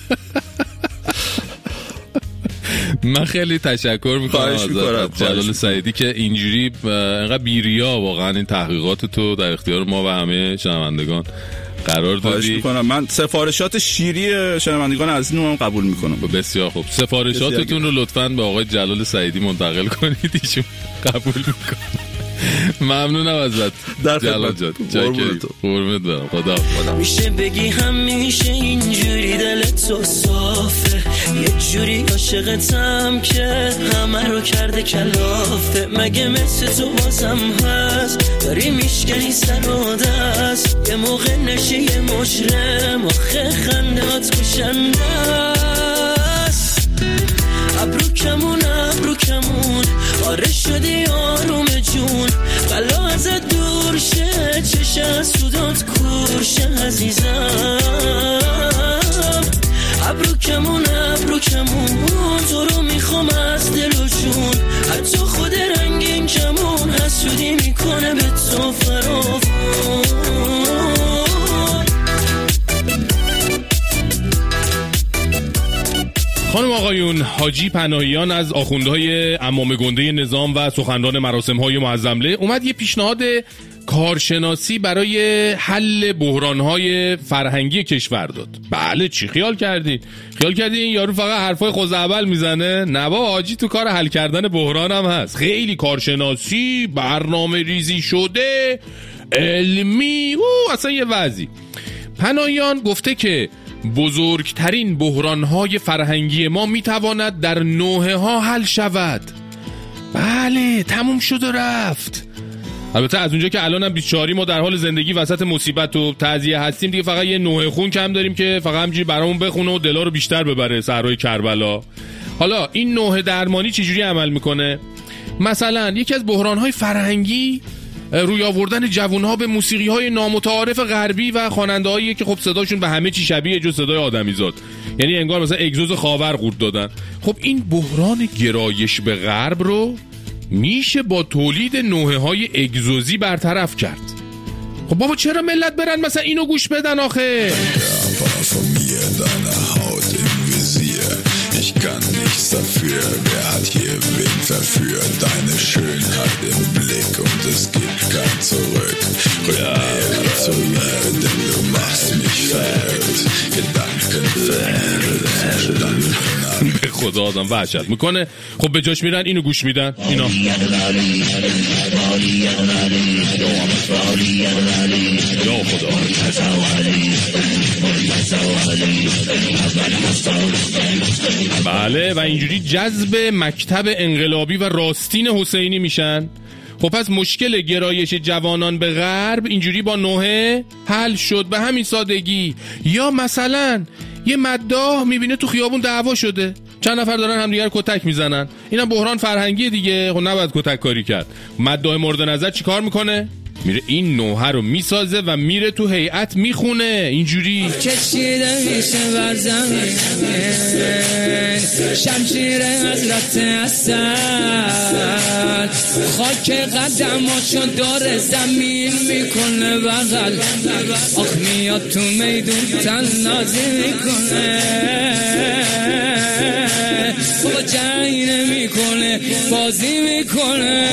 من خیلی تشکر میکنم از جلال سعیدی که اینجوری انقدر بیریا واقعا این تحقیقات تو در اختیار ما و همه شنوندگان قرار دادی. من سفارشات شیری شنوندگان از اینو هم قبول میکنم. بسیار خوب، سفارشاتتون رو لطفاً به آقای جلال سعیدی منتقل کنید، ایشون قبول میکنه. ممنونم ازت جلال جان، چاکریم، قربونت برم، خدا خدا. میشه بگی همیشه اینجوری دلت تو صافه، یه جوری عاشقتم که همه رو کرده کلافه، مگه مثل تو بازم هست داری میشکنی سر و دست، یه موقع نشی یه مجرم آخه خندهات کشنده است، ابرو کمون ابرو کمون آره شدی آروم جون، بلا ازت دور شه چشه از سودات کورشه عزیزم، ابرو کمون ابرو کمون تو رو میخوام از دل و جون، حتی خود رنگین کمون حسودی میکنه به تو فراوون. خانم آقایون، حاجی پناهیان از آخوندهای عمامه گنده نظام و سخنران مراسم‌های معظمله اومد یه پیشنهاد کارشناسی برای حل بحران‌های فرهنگی کشور داد. بله، چی خیال کردین؟ خیال کردین این یارو فقط حرفای خوزعبل میزنه؟ نه با، حاجی تو کار حل کردن بحران هم هست. خیلی کارشناسی، برنامه ریزی شده، علمی، او اصلا یه وضعی. پناهیان گفته که بزرگترین بحران‌های فرهنگی ما میتواند در نوحه ها حل شود. بله، تموم شد و رفت. البته از اونجا که الانم بیست و چهار ما در حال زندگی وسط مصیبت و تعزیه هستیم دیگه، فقط یه نوحه خون کم داریم که فقط همینجوری برامون بخونه و دلا رو بیشتر ببره صحرای کربلا. حالا این نوحه درمانی چجوری عمل میکنه؟ مثلا یکی از بحران‌های فرهنگی روی آوردن جوانها به موسیقی‌های نامتعارف غربی و خواننده‌هایی که خب صداشون به همه چی شبیه جز صدای آدمیزاد، یعنی انگار مثلا اگزوز خاور قورت دادن. خب این بحران گرایش به غرب رو میشه با تولید نوحه‌های اگزوزی برطرف کرد. خب بابا چرا ملت برن مثلا اینو گوش بدن آخه؟ Ich kann nichts dafür, wer hat hier wen verführt? Deine Schönheit im Blick und es gibt kein Zurück. Rück ja, näher zu mir, denn du machst mich verrückt. Gedanken verrückt. به خدا آدم وحشت میکنه. خب به جاش میرن اینو گوش میدن. اینا یا خدا. بله، و اینجوری جذب مکتب انقلابی و راستین حسینی میشن. خب پس مشکل گرایش جوانان به غرب اینجوری با نوحه حل شد به همین سادگی. یا مثلا یه مداح میبینه تو خیابون دعوا شده، چند نفر دارن همدیگه رو کتک میزنن، اینم بحران فرهنگی دیگه، خب نباید کتک کاری کرد. مداح مورد نظر چی کار میکنه؟ میره این نوحه رو میسازه و میره تو هیئت میخونه اینجوری. کشیده میشه بر زمین شمشیر حضرت اسد، خاک قدماشو داره زمین میکنه بغل، آخ میاد تو میدون تنازی میکنه، بابا جنگ نمیکنه بازی میکنه.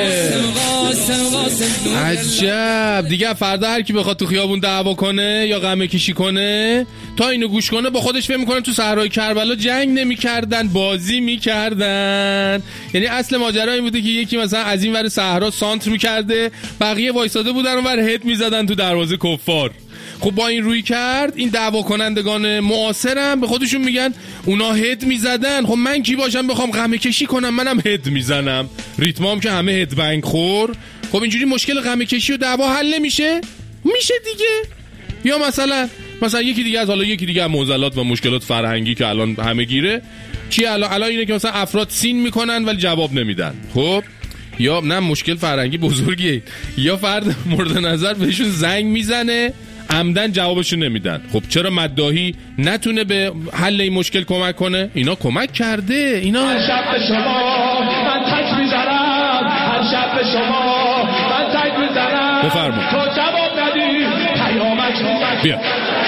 عجب دیگه، فردا هر کی بخواد تو خیابون دعوا کنه یا غمه کشی کنه تا اینو گوش کنه با خودش فکر میکنه تو صحرای کربلا جنگ نمیکردن بازی میکردن. یعنی اصل ماجرا این بوده که یکی مثلا از این ور صحرا سانتر میکرده، بقیه وایساده بودن اون ور هد میزدن تو دروازه کفار. خب با این روی کرد این دعوا کنندگان معاصرم به خودشون میگن اونا هد میزدن، خب من کی باشم بخوام غمه کشی کنم؟ منم هد میزنم، ریتمام که همه هد بنگ خور. خب اینجوری مشکل غمه کشی و دعوا حل نمیشه؟ میشه دیگه. یا مثلا مثلا یکی دیگه از حالا یکی دیگه از معضلات و مشکلات فرهنگی که الان همه گیره چی الان الان اینه که مثلا افراد سین میکنن ولی جواب نمیدن. خب یا نه مشکل فرهنگی بزرگیه، یا فرد مورد نظر بهشون زنگ میزنه عمدن جوابشو نمیدن. خب چرا مداحی نتونه به حل این مشکل کمک کنه؟ اینا کمک کرده. اینا هر شب به شما من تک میزنم، هر شب به شما من تک میزنم، بفرما تو جواب ندی پیامک اومد بیا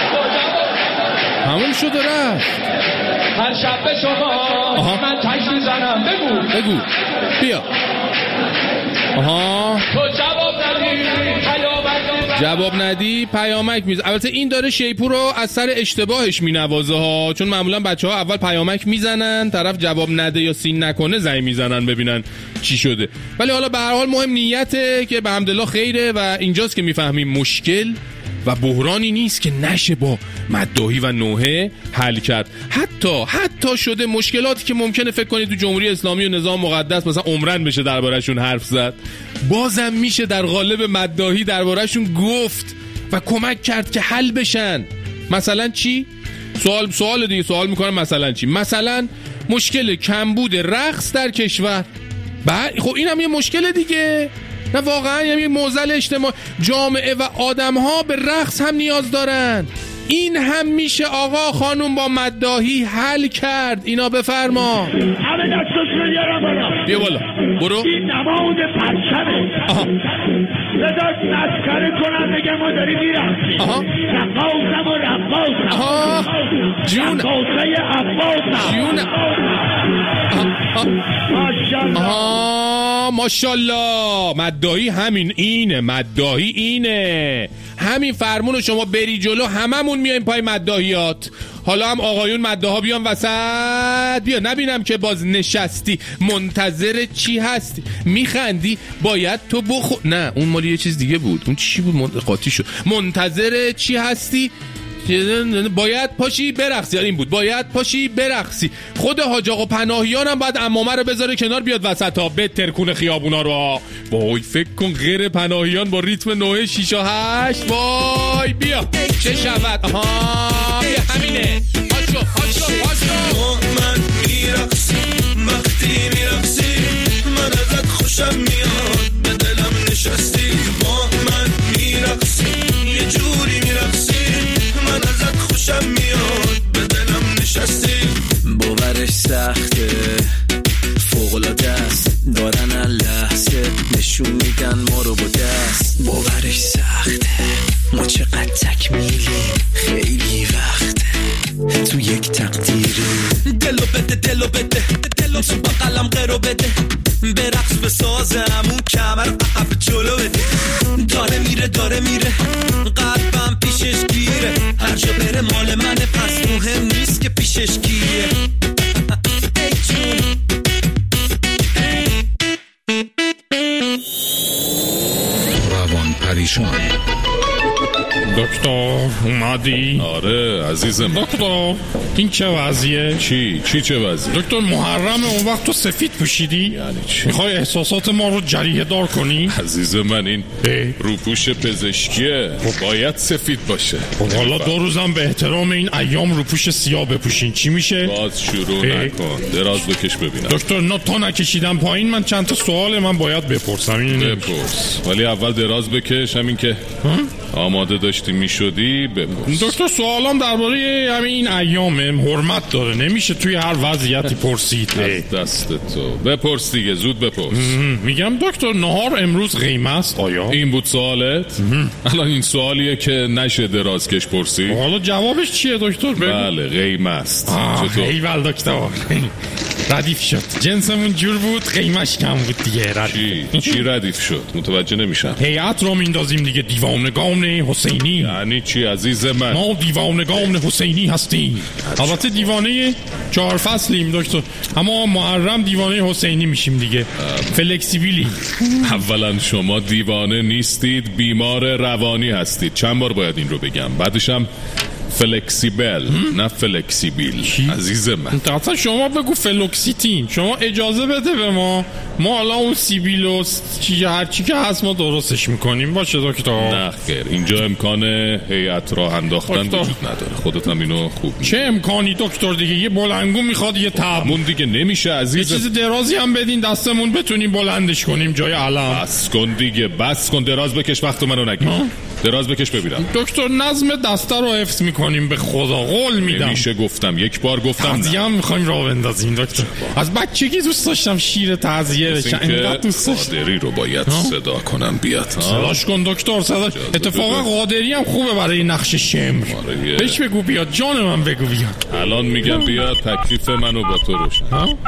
همون شده رفت. هر شب به شما آها. من تک میزنم، بگو بگو بیا. آها تو جواب ندی پیامک جواب ندی پیامک میز. البته این داره شیپور رو از سر اشتباهش مینوازه ها، چون معمولا بچه ها اول پیامک میزنن، طرف جواب نده یا سین نکنه زنگ میزنن ببینن چی شده. ولی حالا به هر حال مهم نیته که به حمدالله خیره و اینجاست که میفهمیم مشکل و بحرانی نیست که نشه با مداحی و نوحه حل کرد. حتی حتی شده مشکلاتی که ممکنه فکر کنید تو جمهوری اسلامی و نظام مقدس مثلا عمرن بشه درباره‌شون حرف زد، بازم میشه در قالب مداحی درباره‌شون گفت و کمک کرد که حل بشن. مثلا چی؟ سوال سوال دیگه سوال میکنم مثلا چی؟ مثلا مشکل کمبود رقص در کشور. بعد خب اینم یه مشکل دیگه. نه واقعا یه معضل اجتماعی، جامعه و آدم‌ها به رقص هم نیاز دارن. این هم میشه آقا خانوم با مداحی حل کرد. اینا بفرما. همه دستاشون بیارم بالا. بیا بالا. برو. این نماود پرچمه. آها. بذار مسخره کنم بگم ما داریم میرقصیم. آها. رقاصم و رقاصم. آها. جون. رقاصه عباسم. جون. ماشاءالله. آها ماشاءالله. مداحی همین اینه، مداحی اینه. همین فرمونو شما بری جلو هممون میایم پای مداحیات. حالا هم آقایون مداحا بیان وسط. بیا نبینم که باز نشستی منتظر چی هستی؟ میخندی؟ باید تو بخو نه اون مالی یه چیز دیگه بود. اون چی بود؟ قاطی شد. منتظر چی هستی؟ باید پاشی برقصی. این بود باید پاشی برقصی. خود حاج آقا پناهیان هم باید عمامه رو بذاره کنار بیاد وسط ها به ترکون خیابونا رو. وای فکر کن غیر پناهیان با ریتم نوه شیش و هشت. وای بیا چه شود. آها بیا همینه. هاشو هاشو هاشو. من میرقصیم وقتی میرقصیم، من ازت خوشم میاد به دلم نشستی. با من میرقصیم یه جوری میرقصیم، من ازت خوشم میاد به دلم نشستی. باورش سخته فوق‌العاده است، دارن لحظه نشون میدن ما رو با دست. باورش سخته ما چقدر تکمیلیم، خیلی وقته تو یک تقدیری. دلو بده دلو بده دلو تو با قلم قرو بده، برقص بسازم اون کمر عقب جلو بده. داره میره داره میره قلبم پیشش گیره، هر جا بره مال منه پس مهم نیست که پیشش گیره. ای جون روان پریشان دکتر اومدی؟ آره عزیزم. دکتر این چه وضعیه؟ چی؟ چی چه وضعیه؟ دکتر محرم اون وقت تو سفید پوشیدی؟ یعنی چی؟ میخوای احساسات ما رو جریحه دار کنی؟ عزیز من این روپوش پزشکیه، باید سفید باشه. حالا دو روزم به احترام این ایام روپوش سیاه بپوشین چی میشه؟ باز شروع نکن، دراز بکش ببینم. دکتر نه تا نکشیدم پایین، من چند تا سوال من باید بپرسم. این بپرس، ولی اول دراز بکش، همین که آماده داشتی میشدی بپرس. دکتر سوالام درباره همین این ایام حرمت داره، نمیشه توی هر وضعیتی پرسید. از دست تو بپرس دیگه، زود بپرس. میگم دکتر نهار امروز قیمه است آیا؟ این بود سوالت؟ الان این سوالیه که نشه دراز کش پرسی. حالا جوابش چیه دکتر؟ بله قیمه است. چطور؟ ایول دکتر ردیف شد، جنسمون جور بود قیمش کم بود دیگه. چی؟ چی ردیف شد؟ متوجه نمیشم. هیئت رو میندازیم دیگه، دیوانگان حسینی. یعنی چی عزیز من؟ ما دیوانگان حسینی هستیم. البته دیوانه چهار فصلیم دکتر، اما محرم دیوانه حسینی میشیم دیگه. فلکسیبیلی. اولا شما دیوانه نیستید، بیمار روانی هستید. چند بار باید این رو بگم؟ بعدش هم فلکسیبل نه فلکسیبیل عزیز من. اصلا شما بگو فلوکسیتین، شما اجازه بده به ما، ما حالا اون سیبیل و چی هر چی که هست ما درستش میکنیم. باشه دکتر؟ نه خیر، اینجا امکان هیئت راه انداختن وجود نداره. خودت هم اینو خوب چه امکانی دکتر دیگه؟ یه بلنگو میخواد، یه تابون دیگه نمیشه عزیز. یه چیز درازی هم بدین دستمون بتونیم بلندش کنیم جای علم. بس کن دیگه، بس کن، دراز بکش، وقت منو نگیر. دراز بکش ببینم. دکتر نظم دسته رو حفظ میکنیم به خدا، قول میدم. نمیشه گفتم، یک بار گفتم. تعزیه هم میخوایم راه بندازیم دکتر. از بچگی دوست داشتم شیر تعزیه بشه، اینقدر دوست داشتم. قادری رو باید صدا کنم بیاد. صداش کن دکتر، صداش. اتفاقا قادری هم خوبه برای نقش شمر. بهش بگو بیاد، جان من بگو بیاد. الان میگم بیاد، تکلیف منو با تو روشن.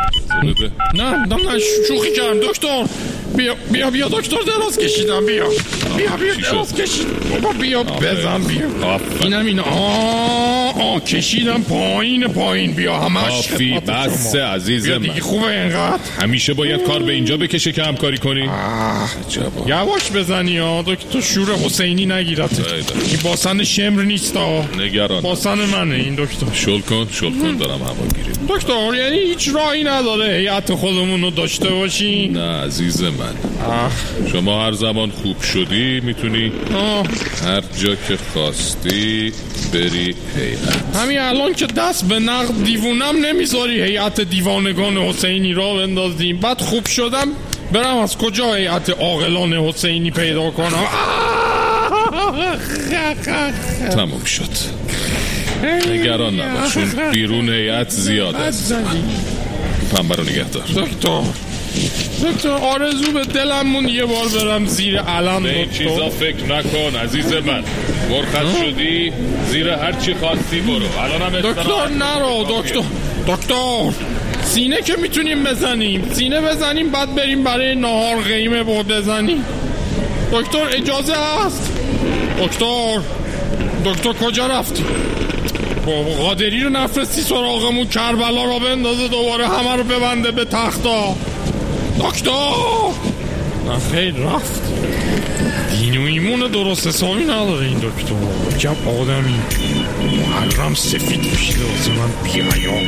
نه نه نه شوخی کردم دکتر. بیا بیا بیا دکتر، دراز کشیدم. بیا بیا بیا دراز کشیدم. بابا بیا بزن بیا. اینم این آه آه کشیدم پایین پایین. بیا همش کافی بس عزیز من. دیگه خوبه اینقدر. همیشه باید کار به اینجا بکشه که همکاری کنی. یواش بزنی ها دکتر، شور حسینی نگیرت. این باسن شمر نیست ها، نگران باسن منه این دکتر. شل کن شل کن دارم هوا گیری. دکتر یعنی هیچ راهی نداره هیئت خودمون رو داشته باشین؟ نه عزیز من. شما هر زمان خوب شدی میتونی هر جا که خواستی بری هیئت. همین الان که دست به نقد دیوونم نمیذاری هیئت دیوانگان حسینی را بندازیم، بعد خوب شدم برم از کجا هیئت عاقلان حسینی پیدا کنم؟ تمام شد، نگران نباش، چون بیرون هیئت زیاد است. پنبه رو نگه دار دکتر. دکتر آرزو به دلمون یه بار برم زیر علم. به این چیزا فکر نکن عزیز من. مرخص شدی زیر هر چی خواستی برو. الانم دکتر نرو دکتر. دکتر سینه که میتونیم بزنیم، سینه بزنیم بعد بریم برای نهار قیمه بود بزنیم. دکتر اجازه هست؟ دکتر دکتر کجا رفتی؟ بابا قادری رو نفرستی سراغمون کربلا رو بندازه دوباره همه رو ببنده به تختا. دکتر نه خیلی رفت. دین و ایمون درست حسابی نداره این دکتر. جب آدمی محرم سفید پوشیده واسه من بیایام.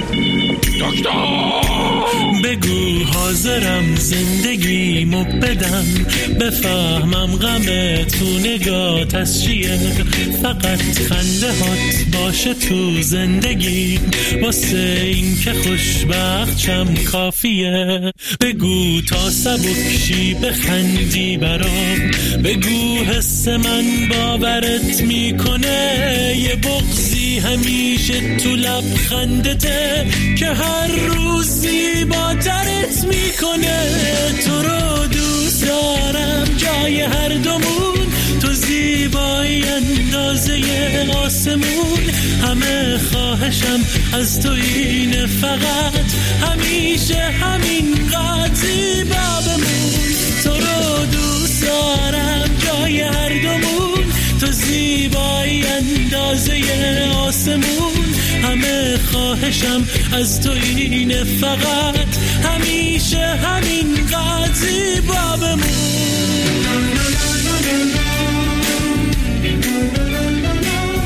دکتر بگو حاضرم زندگیمو بدم، بفهمم غم تو نگات از چیه، فقط خنده هات باشه تو زندگی، واسه این که خوشبخت چم کافیه. بگو تا سبکشی بخندی برام، بگو حس من باورت میکنه، یه بغضی همیشه تو لبخندته که هر روز زیباترت میکنه. تو رو دوست دارم جای هر دومون، تو زیبایی اندازه آسمون، همه خواهشم از تو اینه فقط همیشه همینقدر زیبا بمون. تو رو دوست دارم جای هر دومون، تو زیبایی اندازه آسمون، همه خواهشم از تو اینه فقط همیشه همینقدر زیبا بمون.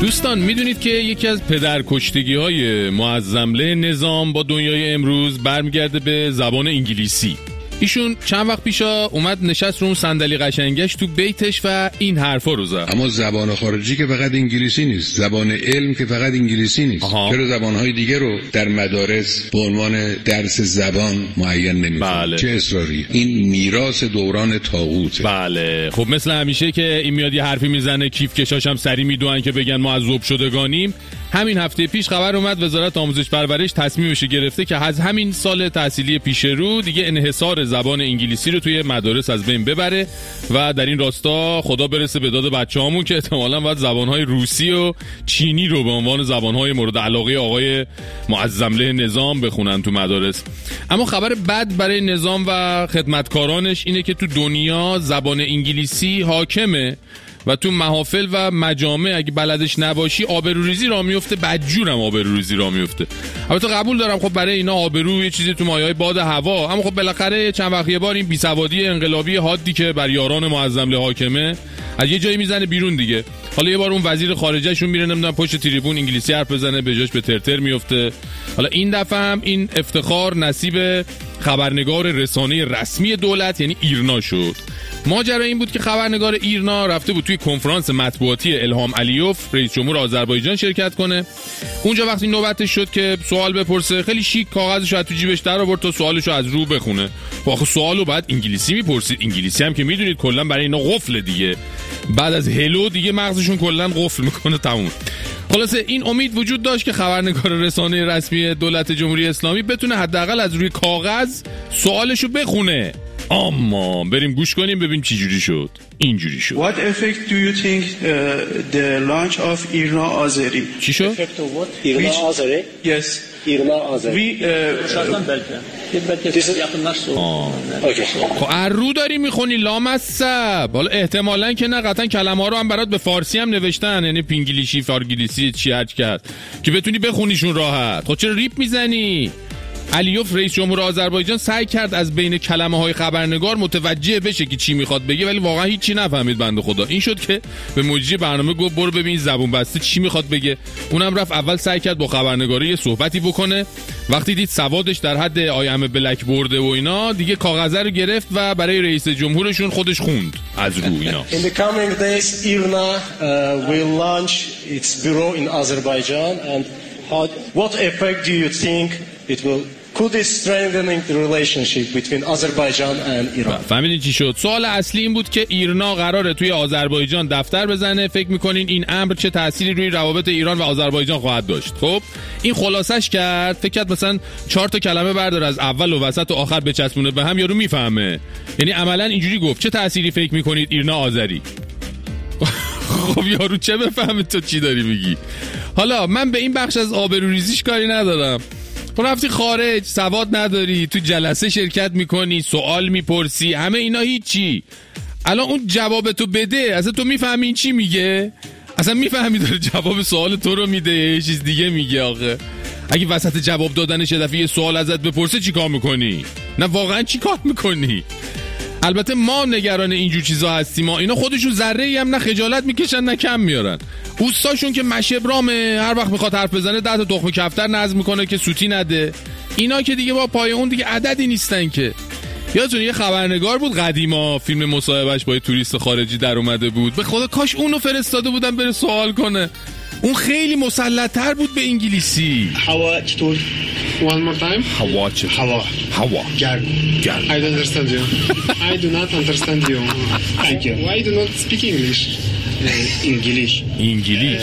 دوستان میدونید که یکی از پدرکشتگی های معظمله نظام با دنیای امروز برمیگرده به زبان انگلیسی. ایشون چند وقت پیشا اومد نشست رو اون صندلی قشنگش تو بیتش و این حرفا رو زد. اما زبان خارجی که فقط انگلیسی نیست، زبان علم که فقط انگلیسی نیست. آها. چرا زبانهای دیگه رو در مدارس به عنوان درس زبان معین نمی‌کنن؟ بله. چه اصراری؟ این میراث دوران طاغوته. بله. خب مثل همیشه که این میاد یه حرفی میزنه کیف کشاش هم سری میدوئن که بگن ما از ذوب شدگانیم. همین هفته پیش خبر اومد وزارت آموزش پرورش تصمیمش گرفته که از همین سال تحصیلی پیش رو دیگه انحصار زبان انگلیسی رو توی مدارس از بین ببره و در این راستا خدا برسه به داد بچه‌هامون که احتمالاً باید زبان‌های روسی و چینی رو به عنوان زبان‌های مورد علاقه آقای معظمله نظام بخونن تو مدارس. اما خبر بد برای نظام و خدمتکارانش اینه که تو دنیا زبان انگلیسی حاکمه و تو محافل و مجامع اگه بلدش نباشی آبروریزی راه میفته، بدجورم آبروریزی راه میفته. البته قبول دارم خب برای اینا آبرو یه چیزی تو مایه‌های باد هوا، اما خب بالاخره چند وقت یه بار این بیسوادی انقلابی حادی که بر یاران معظمله حاکمه از یه جایی میزنه بیرون دیگه. حالا یه بار اون وزیر خارجه‌شون میره نمیدونم پشت تریبون انگلیسی حرف بزنه، به جاش به ترتر میفته. حالا این دفعه هم این افتخار نصیب خبرنگار رسانه رسمی دولت یعنی ایرنا شد. ماجرا این بود که خبرنگار ایرنا رفته بود توی کنفرانس مطبوعاتی الهام علیوف رئیس جمهور آذربایجان شرکت کنه. اونجا وقتی نوبتش شد که سوال بپرسه خیلی شیک کاغذشو از تو جیبش در آورد تا سوالشو از رو بخونه. واخه سوالو بعد انگلیسی میپرسید، انگلیسی هم که میدونید کلا برای اینا قفل دیگه، بعد از هلو دیگه مغزشون کلا قفل میکنه تموم. خلاصه این امید وجود داشت که خبرنگار رسانه رسمی دولت جمهوری اسلامی بتونه حداقل از روی کاغذ سوالشو بخونه. اما بریم گوش کنیم ببینیم چی جوری شد. اینجوری شد. What effect do you think uh, the launch of ایرنا آذری؟ چی شد؟ Effect of what? ایرنا آذری؟ Yes. ایرنا آذری. We خب ارو داری میخونی لامصب. حالا احتمالاً که نه، قطعا کلمه ها رو هم برات به فارسی هم نوشتن، یعنی پینگلیشی فارگلیسی چی هرچ کرد که بتونی بخونیشون راحت. خب چرا ریپ میزنی؟ علیوف رئیس جمهور آذربایجان سعی کرد از بین کلمه های خبرنگار متوجه بشه که چی میخواد بگه، ولی واقعا هیچی نفهمید بنده خدا. این شد که به مجری برنامه گفت برو ببین زبون بسته چی میخواد بگه. اونم رفت اول سعی کرد با خبرنگار یه صحبتی بکنه. وقتی دید سوادش در حد آی ام بلک برده و اینا، دیگه کاغذه رو گرفت و برای رئیس جمهورشون خودش خوند از رو اینا. In the coming days ایرنا uh, will launch its bureau in Azerbaijan and how, what effect do you think it will could it strengthening the relationship between Azerbaijan and Iran. فهمیدین چی شد؟ سوال اصلی این بود که ایرنا قراره توی آذربایجان دفتر بزنه. فکر میکنین این امر چه تأثیری روی روابط ایران و آذربایجان خواهد داشت؟ خب این خلاصش کرد. فکر کرد مثلا چهار تا کلمه بردار از اول و وسط و آخر بچسبونه به هم، یارو میفهمه. یعنی عملا اینجوری گفت چه تأثیری فکر میکنید ایرنا آذری؟ خب یارو چه بفهمه تو چی داری میگی؟ حالا من به این بخش از آبروریزیش کاری ندارم. تو رفتی خارج، سواد نداری، تو جلسه شرکت میکنی، سوال میپرسی، همه اینا هیچی. الان اون جواب تو بده، اصلا تو میفهمی این چی میگه؟ اصلا میفهمی داره جواب سوال تو رو میده یه چیز دیگه میگه؟ آخه اگه وسط جواب دادنش یه دفعه یه سوال ازت بپرسه چی کار میکنی؟ نه واقعا چی کار میکنی؟ البته ما نگران اینجور چیزا هستیم، ما اینا خودشون ذره ای هم نه خجالت میکشن نه کم میارن. اوستاشون که مشبرامه، هر وقت میخواد حرف بزنه ده تا تخم کفتر نظم میکنه که سوتی نده. اینا که دیگه با پای اون دیگه عددی نیستن که. یادتون یه خبرنگار بود قدیما فیلم مصاحبهش با یه توریست خارجی در اومده بود، به خدا کاش اونو فرستاده بودن بره سوال کنه. اون خیلی مسلط‌تر بود به انگلیسی. هوا چطور؟ One more time. هوا چطور؟ هوا. هوا. گرم. گرم. I don't understand you. I do not understand you. Thank you. Why do not speak English? Uh, English. English.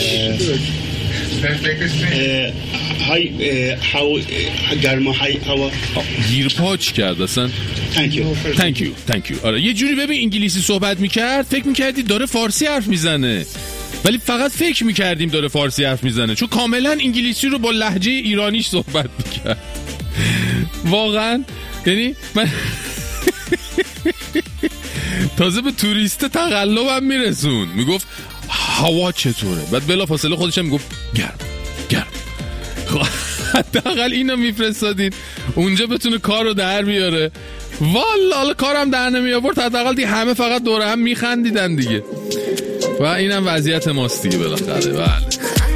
های هوا گرم و های هوا گیر پاچ کرد اصلا. Thank you. Thank you. Thank you. آره یه جوری ببین انگلیسی صحبت میکرد فکر میکردی داره فارسی حرف میزنه، ولی فقط فکر میکردیم داره فارسی حرف میزنه چون کاملا انگلیسی رو با لهجه ایرانیش صحبت میکرد. واقعا یعنی من تازه به توریست تقلبم میرسون، میگفت هوا چطوره، بعد بلافاصله خودش هم میگفت گرم گرم. حداقل اینو میفرستادین اونجا بتونه کار رو در بیاره. والا حالا کارم در نمی آورد، حداقل دی همه فقط دوره هم میخندیدن دیگه. و اینم وضعیت ماست دیگه بالاخره. بله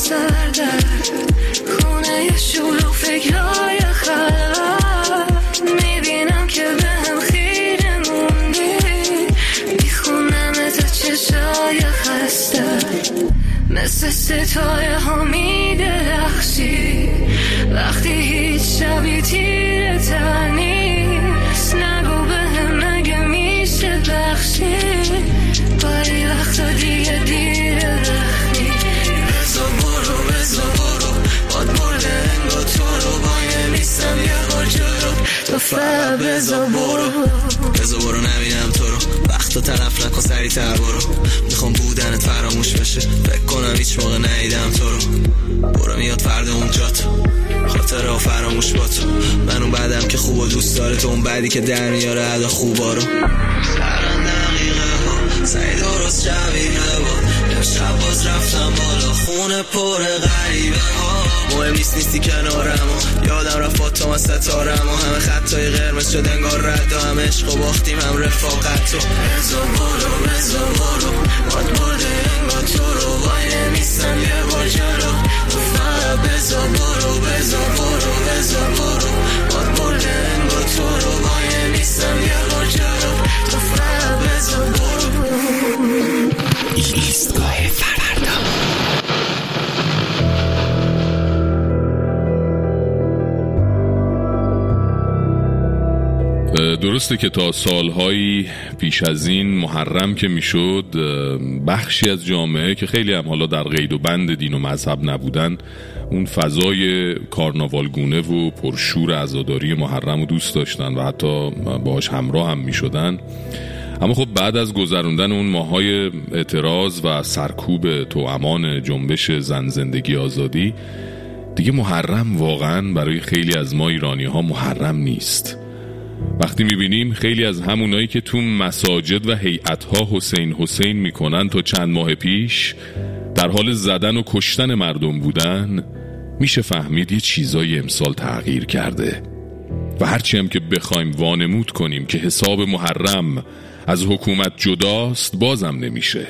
سردر خونه شلوغ فکرهای خلوت میبینم که به هم خیره موندی میخونم تا چشای خسته مثل ستاره ها میدرخشی وقتی هیچ شبی تیره تر نیست نگو به هم نگه میشه بخشی باری وقتا دیگه دیره رخمی بزا برو بزا برو باد برده انگا تو رو باید نیستم یه بار جلو تو فقط بزا برو بزا برو نبینم تو رو وقتا طرف نکن سری تر برو میخوام بودنت فراموش بشه فکر کنم هیچ موقع ندیدم تو رو برو میاد فردا اونجا تو خاطر ها فراموش با تو من اون بعدم که خوب و دوست داره تو اون بعدی که در میاره عدا خوبا رو سرن دقیقه ها سعی درست شبیه با شب باز رفتم بالا خونه پر غریبه ها مهم نیست نیستی کنارم و یادم رفت تو من ستارم و همه خطای قرمز شد انگار رد و همه عشق و باختیم هم رفاقت و بزا برو بزا برو باد برده انگار تو رو باید نیستم یه بار جلو تو فقط بزا برو بزا برو بزا برو باد برده انگار تو رو باید نیستم یه بار جلو تو فقط بزا برو ایستگاه فردا درسته که تا سالهایی پیش از این محرم که میشد بخشی از جامعه که خیلی هم حالا در قید و بند دین و مذهب نبودن اون فضای کارناوالگونه و پرشور عزاداری محرم رو دوست داشتن و حتی باهاش همراه هم میشدن. اما خب بعد از گذروندن اون ماهای اعتراض و سرکوب توامان جنبش زن زندگی آزادی دیگه محرم واقعا برای خیلی از ما ایرانی ها محرم نیست. وقتی میبینیم خیلی از همونایی که تو مساجد و هیئت‌ها حسین حسین میکنن تا چند ماه پیش در حال زدن و کشتن مردم بودن میشه فهمید یه چیزای امسال تغییر کرده و هرچی هم که بخوایم وانمود کنیم که حساب محرم از حکومت جداست بازم نمیشه.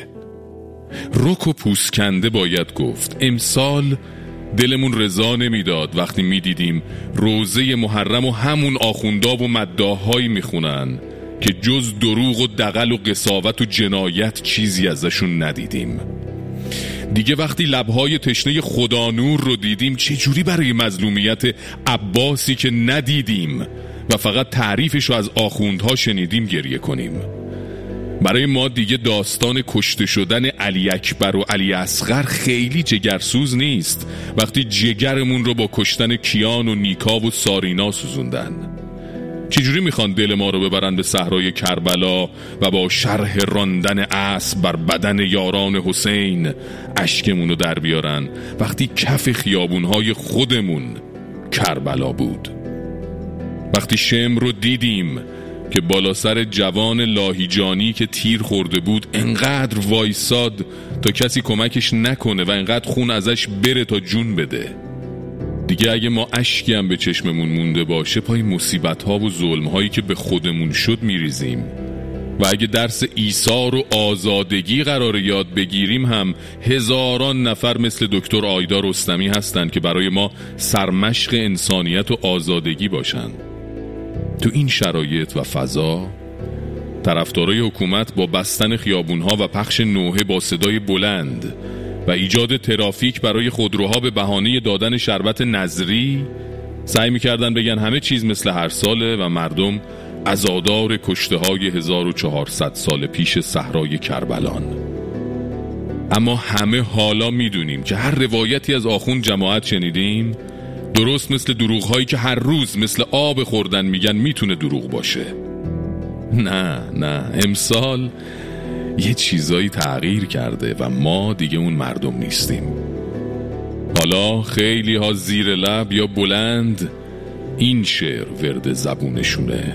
رک و پوسکنده باید گفت امسال دلمون رضا نمیداد وقتی میدیدیم روزه محرم و همون آخوندا و مداحایی میخونن که جز دروغ و دغل و قساوت و جنایت چیزی ازشون ندیدیم. دیگه وقتی لبهای تشنه خدا نور رو دیدیم چه جوری برای مظلومیت عباسی که ندیدیم و فقط تعریفش رو از آخوندها شنیدیم گریه کنیم. برای ما دیگه داستان کشته شدن علی اکبر و علی اصغر خیلی جگرسوز نیست وقتی جگرمون رو با کشتن کیان و نیکا و سارینا سوزوندن. چجوری میخوان دل ما رو ببرن به صحرای کربلا و با شرح راندن اسب بر بدن یاران حسین اشکمون رو در بیارن وقتی کف خیابونهای خودمون کربلا بود. وقتی شم رو دیدیم که بالا سر جوان لاهیجانی که تیر خورده بود انقدر وایساد تا کسی کمکش نکنه و انقدر خون ازش بره تا جون بده. دیگه اگه ما اشکی هم به چشممون مونده باشه پای مصیبت‌ها و ظلم‌هایی که به خودمون شد میریزیم و اگه درس ایثار و آزادگی قرار یاد بگیریم هم هزاران نفر مثل دکتر آیدا رستمی هستن که برای ما سرمشق انسانیت و آزادگی باشن. تو این شرایط و فضا طرفدارای حکومت با بستن خیابونها و پخش نوحه با صدای بلند و ایجاد ترافیک برای خودروها به بهانه دادن شربت نظری سعی میکردن بگن همه چیز مثل هر ساله و مردم عزادار کشته های هزار و چهارصد سال پیش صحرای کربلان. اما همه حالا میدونیم که هر روایتی از آخوند جماعت شنیدیم درست مثل دروغ هایی که هر روز مثل آب خوردن میگن میتونه دروغ باشه. نه نه امسال یه چیزایی تغییر کرده و ما دیگه اون مردم نیستیم. حالا خیلی ها زیر لب یا بلند این شعر ورد زبونشونه: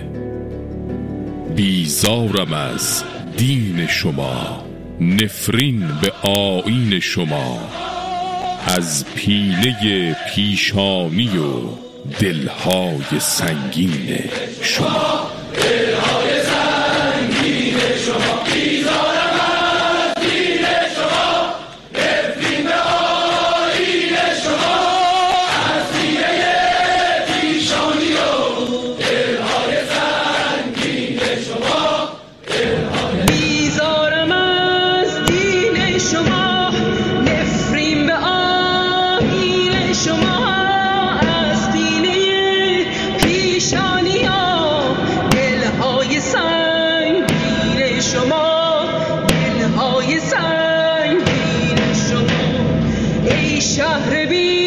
بیزارم از دین شما، نفرین به آیین شما، از پینه پیشانی و دلهای سنگین شما. دلهای سنگین شما، بیزارم از دین شما، نفرین به آیین شهر بی